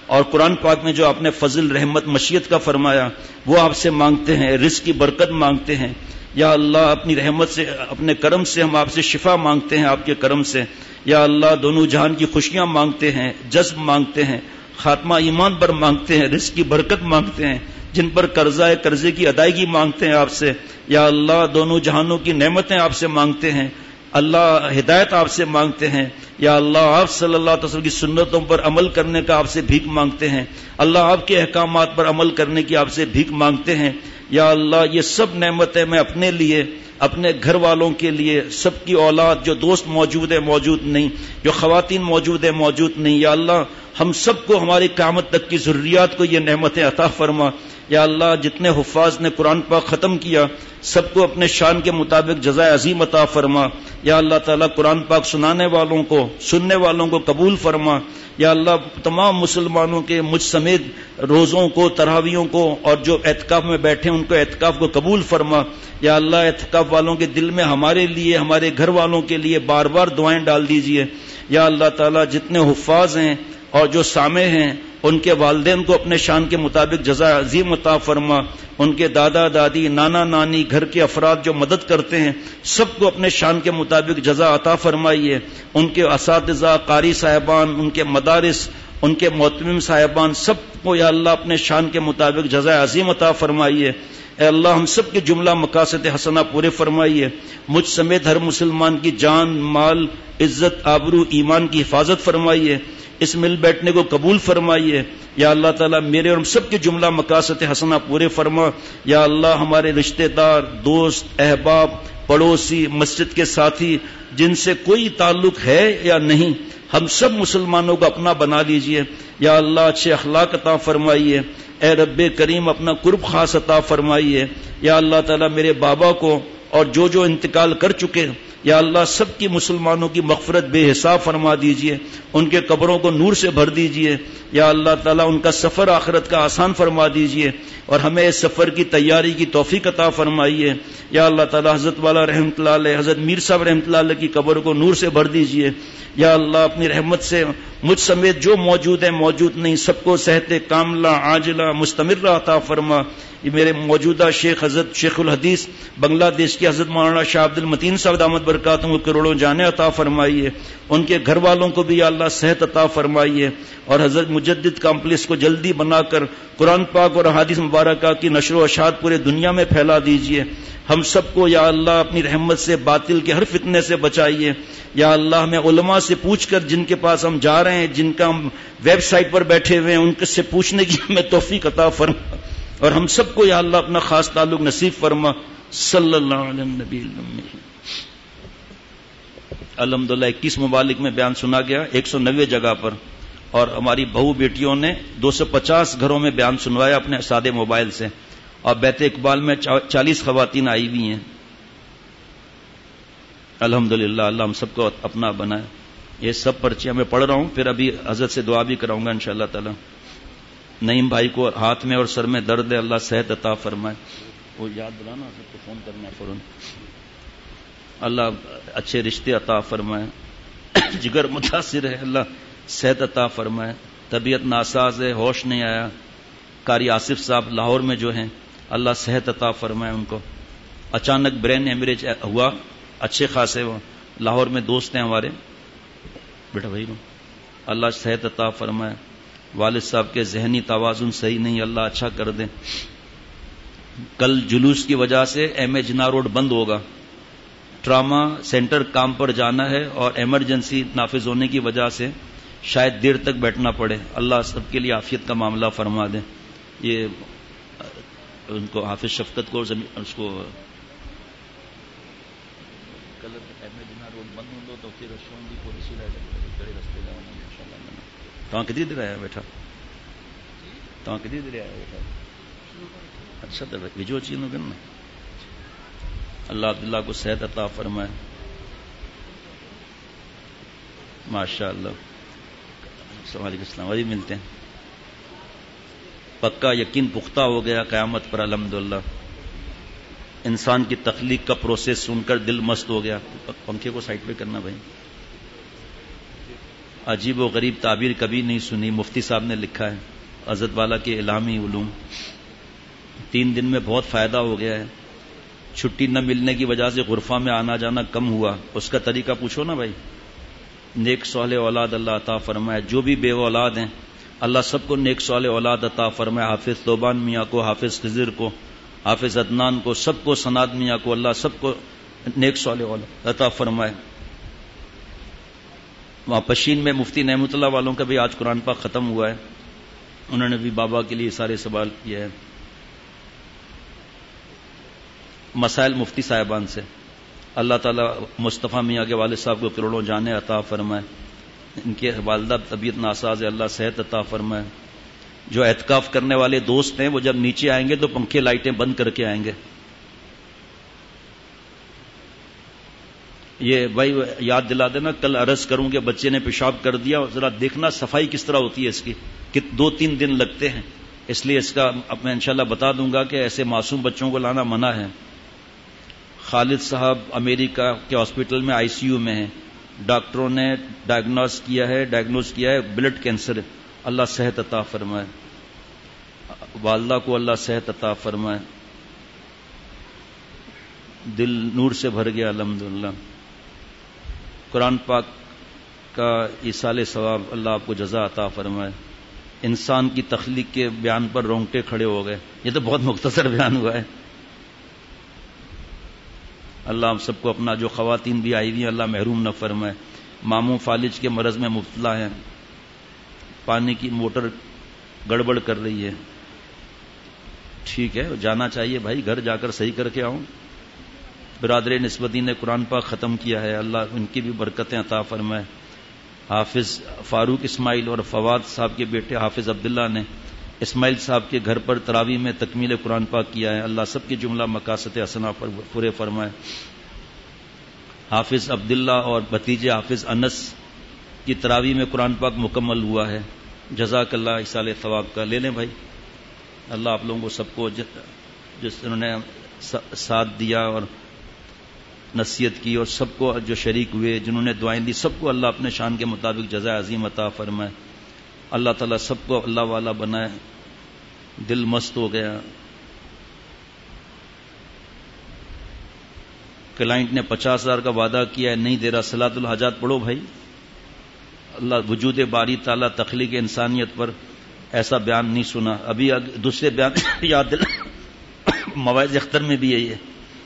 اور قرآن پاک میں جو آپ نے فضل رحمت مشیت کا فرمایا وہ آپ سے مانگتے ہیں، رزق کی برکت مانگتے ہیں یا اللہ، اپنی رحمت سے اپنے کرم سے ہم آپ سے شفا مانگتے ہیں، آپ کے کرم سے یا اللہ، دونوں جہان کی خوشیاں مانگتے ہیں، جذب مانگتے ہیں، خاتمہ ایمان پر مانگتے ہیں، رزق کی برکت مانگتے ہیں، جن پر قرضہ ہے قرضے کی ادائیگی مانگتے ہیں آپ سے یا اللہ، دونوں جہانوں کی نعمتیں آپ سے مانگتے ہیں اللہ، ہدایت آپ سے مانگتے ہیں یا اللہ، آپ صلی اللہ علیہ وسلم کی سنتوں پر عمل کرنے کا آپ سے بھیک مانگتے ہیں اللہ، آپ کے احکامات پر عمل کرنے کی آپ سے بھیک مانگتے ہیں یا اللہ، یہ سب نعمتیں میں اپنے لیے، اپنے گھر والوں کے لیے، سب کی اولاد جو دوست موجود ہے موجود نہیں، جو خواتین موجود ہے موجود نہیں یا اللہ، ہم سب کو ہماری قیامت تک کی ضروریات کو یہ نعمتیں عطا فرما یا اللہ، جتنے حفاظ نے قرآن پاک ختم کیا سب کو اپنے شان کے مطابق جزائے عظیم عطا فرما یا اللہ تعالیٰ، قرآن پاک سنانے والوں کو، سننے والوں کو قبول فرما یا اللہ، تمام مسلمانوں کے مجھ سمیت روزوں کو، تراویحوں کو اور جو اعتکاف میں بیٹھے ان کو اعتکاف کو قبول فرما یا اللہ، اعتکاف والوں کے دل میں ہمارے لیے، ہمارے گھر والوں کے لیے بار بار دعائیں ڈال دیجئے یا اللہ تعالیٰ، جتنے حفاظ ہیں اور جو سامع ہیں ان کے والدین کو اپنے شان کے مطابق جزائے عظیم عطا فرما، ان کے دادا دادی، نانا نانی، گھر کے افراد جو مدد کرتے ہیں سب کو اپنے شان کے مطابق جزا عطا فرمائیے، ان کے اساتذہ، قاری صاحبان، ان کے مدارس، ان کے معتمم صاحبان، سب کو یا اللہ اپنے شان کے مطابق جزائے عظیم عطا فرمائیے اے اللہ، ہم سب کے جملہ مقاصد حسنہ پورے فرمائیے، مجھ سمیت ہر مسلمان کی جان، مال، عزت، آبرو، ایمان کی حفاظت فرمائیے، اس مل بیٹھنے کو قبول فرمائیے یا اللہ تعالیٰ، میرے اور ہم سب کے جملہ مقاصد حسنہ پورے فرما یا اللہ، ہمارے رشتہ دار، دوست، احباب، پڑوسی، مسجد کے ساتھی، جن سے کوئی تعلق ہے یا نہیں، ہم سب مسلمانوں کو اپنا بنا لیجئے یا اللہ، اچھے اخلاق عطا فرمائیے اے رب کریم، اپنا قرب خاص عطا فرمائیے یا اللہ تعالیٰ، میرے بابا کو اور جو جو انتقال کر چکے یا اللہ، سب کی مسلمانوں کی مغفرت بے حساب فرما دیجئے، ان کے قبروں کو نور سے بھر دیجئے یا اللہ تعالیٰ، ان کا سفر آخرت کا آسان فرما دیجئے اور ہمیں اس سفر کی تیاری کی توفیق عطا فرمائیے یا اللہ تعالیٰ، حضرت والا رحمۃ اللہ علیہ، حضرت میر صاحب رحمۃ اللہ علیہ کی قبر کو نور سے بھر دیجئے یا اللہ، اپنی رحمت سے مجھ سمیت جو موجود ہیں موجود نہیں سب کو صحت کاملہ عاجلہ مستمرہ عطا فرما، یہ میرے موجودہ شیخ حضرت شیخ الحدیث بنگلہ دیش کے حضرت مولانا شاہ عبد المتین صاحب دامت برکاتہ کو کروڑوں جانے عطا فرمائیے، ان کے گھر والوں کو بھی یا اللہ صحت عطا فرمائیے اور حضرت مجدد کمپلیکس کو جلدی بنا کر قرآن پاک اور احادیث مبارکہ کی نشر و اشاعت پورے دنیا میں پھیلا دیجئے، ہم سب کو یا اللہ اپنی رحمت سے باطل کے ہر فتنے سے بچائیے یا اللہ، ہمیں علماء سے پوچھ کر جن کے پاس ہم جا رہے ہیں، جن کا ہم ویب سائٹ پر بیٹھے ہوئے ہیں، ان سے پوچھنے کی ہمیں توفیق عطا فرما اور ہم سب کو یا اللہ اپنا خاص تعلق نصیب فرما، صلی اللہ علیہ نبی الامی۔ الحمدللہ اکیس ممالک میں بیان سنا گیا، ایک سو نوے جگہ پر، اور ہماری بہو بیٹیوں نے دو سو پچاس گھروں میں بیان سنوایا اپنے سادے موبائل سے، اور بیت اقبال میں چالیس خواتین آئی ہوئی ہیں۔ الحمدللہ، اللہ ہم سب کو اپنا بنائے۔ یہ سب پرچیاں میں پڑھ رہا ہوں، پھر ابھی حضرت سے دعا بھی کراؤں گا انشاءاللہ تعالی۔ نعیم بھائی کو ہاتھ میں اور سر میں درد ہے، اللہ صحت عطا فرمائے، وہ یاد دلانا سب کو فون کرنا ہے فوراً، اللہ اچھے رشتے عطا فرمائے، جگر متاثر ہے، اللہ صحت عطا فرمائے، طبیعت ناساز ہے، ہوش نہیں آیا، قاری آصف صاحب لاہور میں جو ہیں، اللہ صحت عطا فرمائے ان کو، اچانک برین ہیمریج ہوا، اچھے خاصے وہ لاہور میں دوست ہیں ہمارے، بیٹا بھائی اللہ صحت عطا فرمائے، والد صاحب کے ذہنی توازن صحیح نہیں، اللہ اچھا کر دیں۔ کل جلوس کی وجہ سے ایم اے جناح روڈ بند ہوگا، ٹراما سینٹر کام پر جانا ہے اور ایمرجنسی نافذ ہونے کی وجہ سے شاید دیر تک بیٹھنا پڑے، اللہ سب کے لیے عافیت کا معاملہ فرما دیں۔ یہ ان کو حافظ شفقت کو اس کو کل ایم اے جناح روڈ بند ہوں تو پھر شون دی پولیس کڑے رستے جاؤں تو کتنی دیر آیا بیٹھا تو کتنی دیر آیا بیٹھا اچھا تو ویجو چیز نو کرنا، اللہ عبداللہ کو صحت عطا فرمائے، ماشاء اللہ۔ وعلیکم السلام، ابھی ملتے ہیں۔ پکا یقین پختہ ہو گیا قیامت پر، الحمدللہ۔ انسان کی تخلیق کا پروسیس سن کر دل مست ہو گیا۔ پنکھے کو سائڈ پہ کرنا بھائی، عجیب و غریب تعبیر کبھی نہیں سنی، مفتی صاحب نے لکھا ہے حضرت والا کے اعلامی علوم. تین دن میں بہت فائدہ ہو گیا ہے. چھٹی نہ ملنے کی وجہ سے غرفہ میں آنا جانا کم ہوا، اس کا طریقہ پوچھو نا بھائی. نیک صالح اولاد اللہ عطا فرمائے. جو بھی بے اولاد ہیں اللہ سب کو نیک صالح اولاد عطا فرمائے. حافظ توبان میاں کو، حافظ خضر کو، حافظ عدنان کو، سب کو، سناد میاں کو، اللہ سب کو نیک صالح اولاد عطا فرمائے. وہاں پشین میں مفتی نعمت اللہ والوں کا بھی آج قرآن پاک ختم ہوا ہے، انہوں نے بھی بابا کے لیے سارے سوال کیا ہے. مسائل مفتی صاحبان سے. اللہ تعالیٰ مصطفیٰ میاں کے والد صاحب کو کروڑوں جانیں عطا فرمائے. ان کے والدہ طبیعت ناساز ہے، اللہ صحت عطا فرمائے. جو اعتکاف کرنے والے دوست ہیں وہ جب نیچے آئیں گے تو پنکھے لائٹیں بند کر کے آئیں گے. یہ بھائی یاد دلا دینا، کل عرض کروں کہ بچے نے پیشاب کر دیا، ذرا دیکھنا صفائی کس طرح ہوتی ہے اس کی، کہ دو تین دن لگتے ہیں. اس لیے اس کا اب میں انشاءاللہ بتا دوں گا کہ ایسے معصوم بچوں کو لانا منع ہے. خالد صاحب امریکہ کے ہاسپٹل میں آئی سی یو میں ہیں، ڈاکٹروں نے ڈائگنوز کیا ہے ڈائگنوز کیا ہے بلڈ کینسر. اللہ صحت عطا فرمائے. والدہ کو اللہ صحت عطا فرمائے. دل نور سے بھر گیا الحمدللہ. قرآن پاک کا ایصال ثواب، اللہ آپ کو جزا عطا فرمائے. انسان کی تخلیق کے بیان پر رونگٹے کھڑے ہو گئے. یہ تو بہت مختصر بیان ہوا ہے. اللہ ہم سب کو اپنا، جو خواتین بھی آئی ہوئی ہیں اللہ محروم نہ فرمائے. ماموں فالج کے مرض میں مبتلا ہیں، پانی کی موٹر گڑبڑ کر رہی ہے. ٹھیک ہے، جانا چاہیے بھائی، گھر جا کر صحیح کر کے آؤں. برادر نسبتی نے قرآن پاک ختم کیا ہے، اللہ ان کی بھی برکتیں عطا فرمائے. حافظ فاروق اسماعیل اور فواد صاحب کے بیٹے حافظ عبداللہ نے اسماعیل صاحب کے گھر پر تراویح میں تکمیل قرآن پاک کیا ہے. اللہ سب کی جملہ مقاصد حسنہ پر پورے فرمائے. حافظ عبداللہ اور بھتیجے حافظ انس کی تراویح میں قرآن پاک مکمل ہوا ہے. جزاک اللہ ایصال ثواب کا. لے لیں بھائی. اللہ آپ لوگوں کو سب کو جس انہوں نے ساتھ دیا اور نصیحت کی، اور سب کو جو شریک ہوئے جنہوں نے دعائیں دی، سب کو اللہ اپنے شان کے مطابق جزائے عظیم عطا فرمائے. اللہ تعالیٰ سب کو اللہ والا بنائے. دل مست ہو گیا. کلائنٹ نے پچاس ہزار کا وعدہ کیا ہے، نہیں دے رہا. صلاۃ الحاجات پڑھو بھائی. اللہ وجود باری تعالیٰ تخلیق انسانیت پر ایسا بیان نہیں سنا. ابھی دوسرے بیان یاد دل مواعظ اختر میں بھی یہی ہے.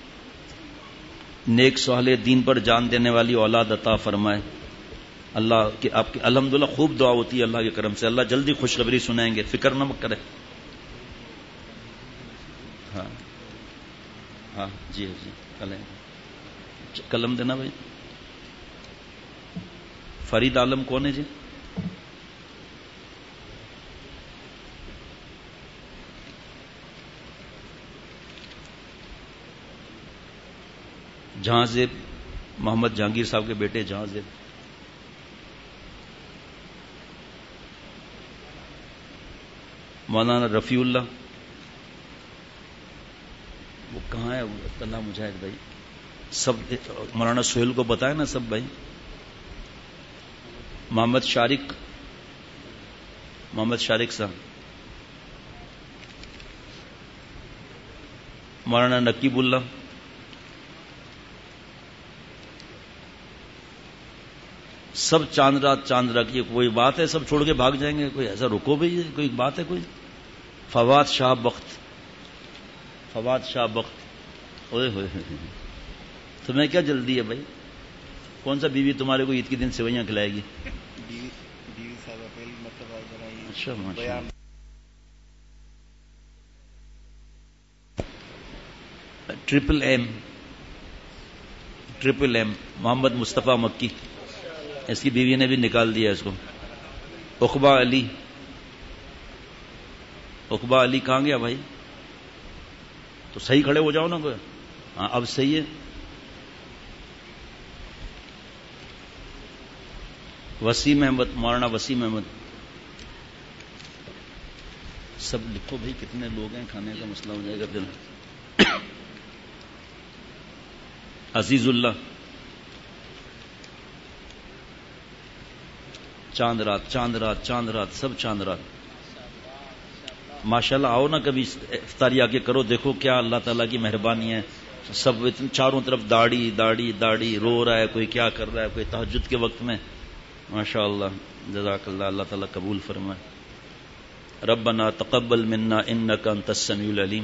نیک صالح دین پر جان دینے والی اولاد عطا فرمائے. اللہ کی آپ کی الحمدللہ خوب دعا ہوتی ہے اللہ کے کرم سے. اللہ جلدی خوشخبری سنائیں گے، فکر نہ کرے. ہاں ہاں جی جی قلم قلم دینا بھائی. فرید عالم کون ہے جی؟ جہاں زیب محمد جہانگیر صاحب کے بیٹے جہاں زیب. مولانا رفیع اللہ وہ کہاں ہے؟ اللہ مجاہد بھائی سب. مولانا سہیل کو بتائے نا سب بھائی. محمد شارق محمد شارق صاحب. مولانا نقیب اللہ. سب چاند رات چاند رات. یہ کوئی بات ہے سب چھوڑ کے بھاگ جائیں گے؟ کوئی ایسا رکو بھائی، کوئی بات ہے کوئی؟ فواد شاہ بخت فواد شاہ بخت اوئے ہوئے. تمہیں کیا جلدی ہے بھائی؟ کون سا بیوی تمہارے کو عید کے دن سوئیاں کھلائے گی؟ اچھا ماشاء اللہ. Triple M triple M Muhammad Mustafa Makki, اس کی بیوی نے بھی نکال دیا اس کو. عقبہ علی عقبہ علی کہاں گیا بھائی؟ تو صحیح کھڑے ہو جاؤ نا کوئی. ہاں اب صحیح ہے. وسیم احمد مولانا وسیم احمد. سب لکھو بھائی کتنے لوگ ہیں، کھانے کا مسئلہ ہو جائے گا پھر. عزیز اللہ چاند رات چاند رات چاند رات سب چاند رات. ماشاءاللہ آؤ نا کبھی افطاری آ کے کرو, دیکھو کیا اللہ تعالیٰ کی مہربانی ہے. سب چاروں طرف داڑھی داڑھی داڑھی, رو رہا ہے کوئی, کیا کر رہا ہے کوئی, تہجد کے وقت میں. ماشاء اللہ, جزاک اللہ, اللہ تعالیٰ قبول فرمائے. ربنا تقبل منا انک انت السمیع العلیم.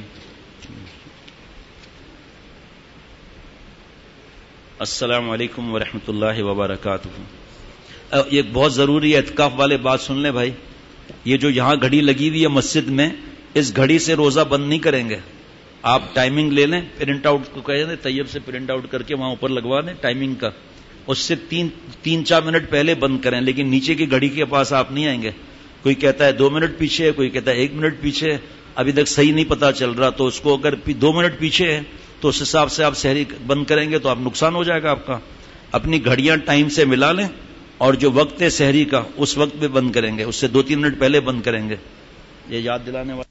السلام علیکم ورحمۃ اللہ وبرکاتہ. یہ بہت ضروری ہے, اعتکاف والے بات سن لیں بھائی. یہ جو یہاں گھڑی لگی ہوئی ہے مسجد میں, اس گھڑی سے روزہ بند نہیں کریں گے. آپ ٹائمنگ لے لیں, پرنٹ آؤٹ کو کہہ دیں طیب سے پرنٹ آؤٹ کر کے وہاں اوپر لگوا دیں ٹائمنگ کا. اس سے تین تین چار منٹ پہلے بند کریں, لیکن نیچے کی گھڑی کے پاس آپ نہیں آئیں گے. کوئی کہتا ہے دو منٹ پیچھے ہے, کوئی کہتا ہے ایک منٹ پیچھے ہے, ابھی تک صحیح نہیں پتا چل رہا. تو اس کو اگر دو منٹ پیچھے ہے تو اس حساب سے آپ سحری بند کریں گے تو آپ نقصان ہو جائے گا آپ کا. اپنی گھڑیاں ٹائم سے ملا لیں, اور جو وقت ہے سحری کا اس وقت پہ بند کریں گے, اس سے دو تین منٹ پہلے بند کریں گے. یہ یاد دلانے والا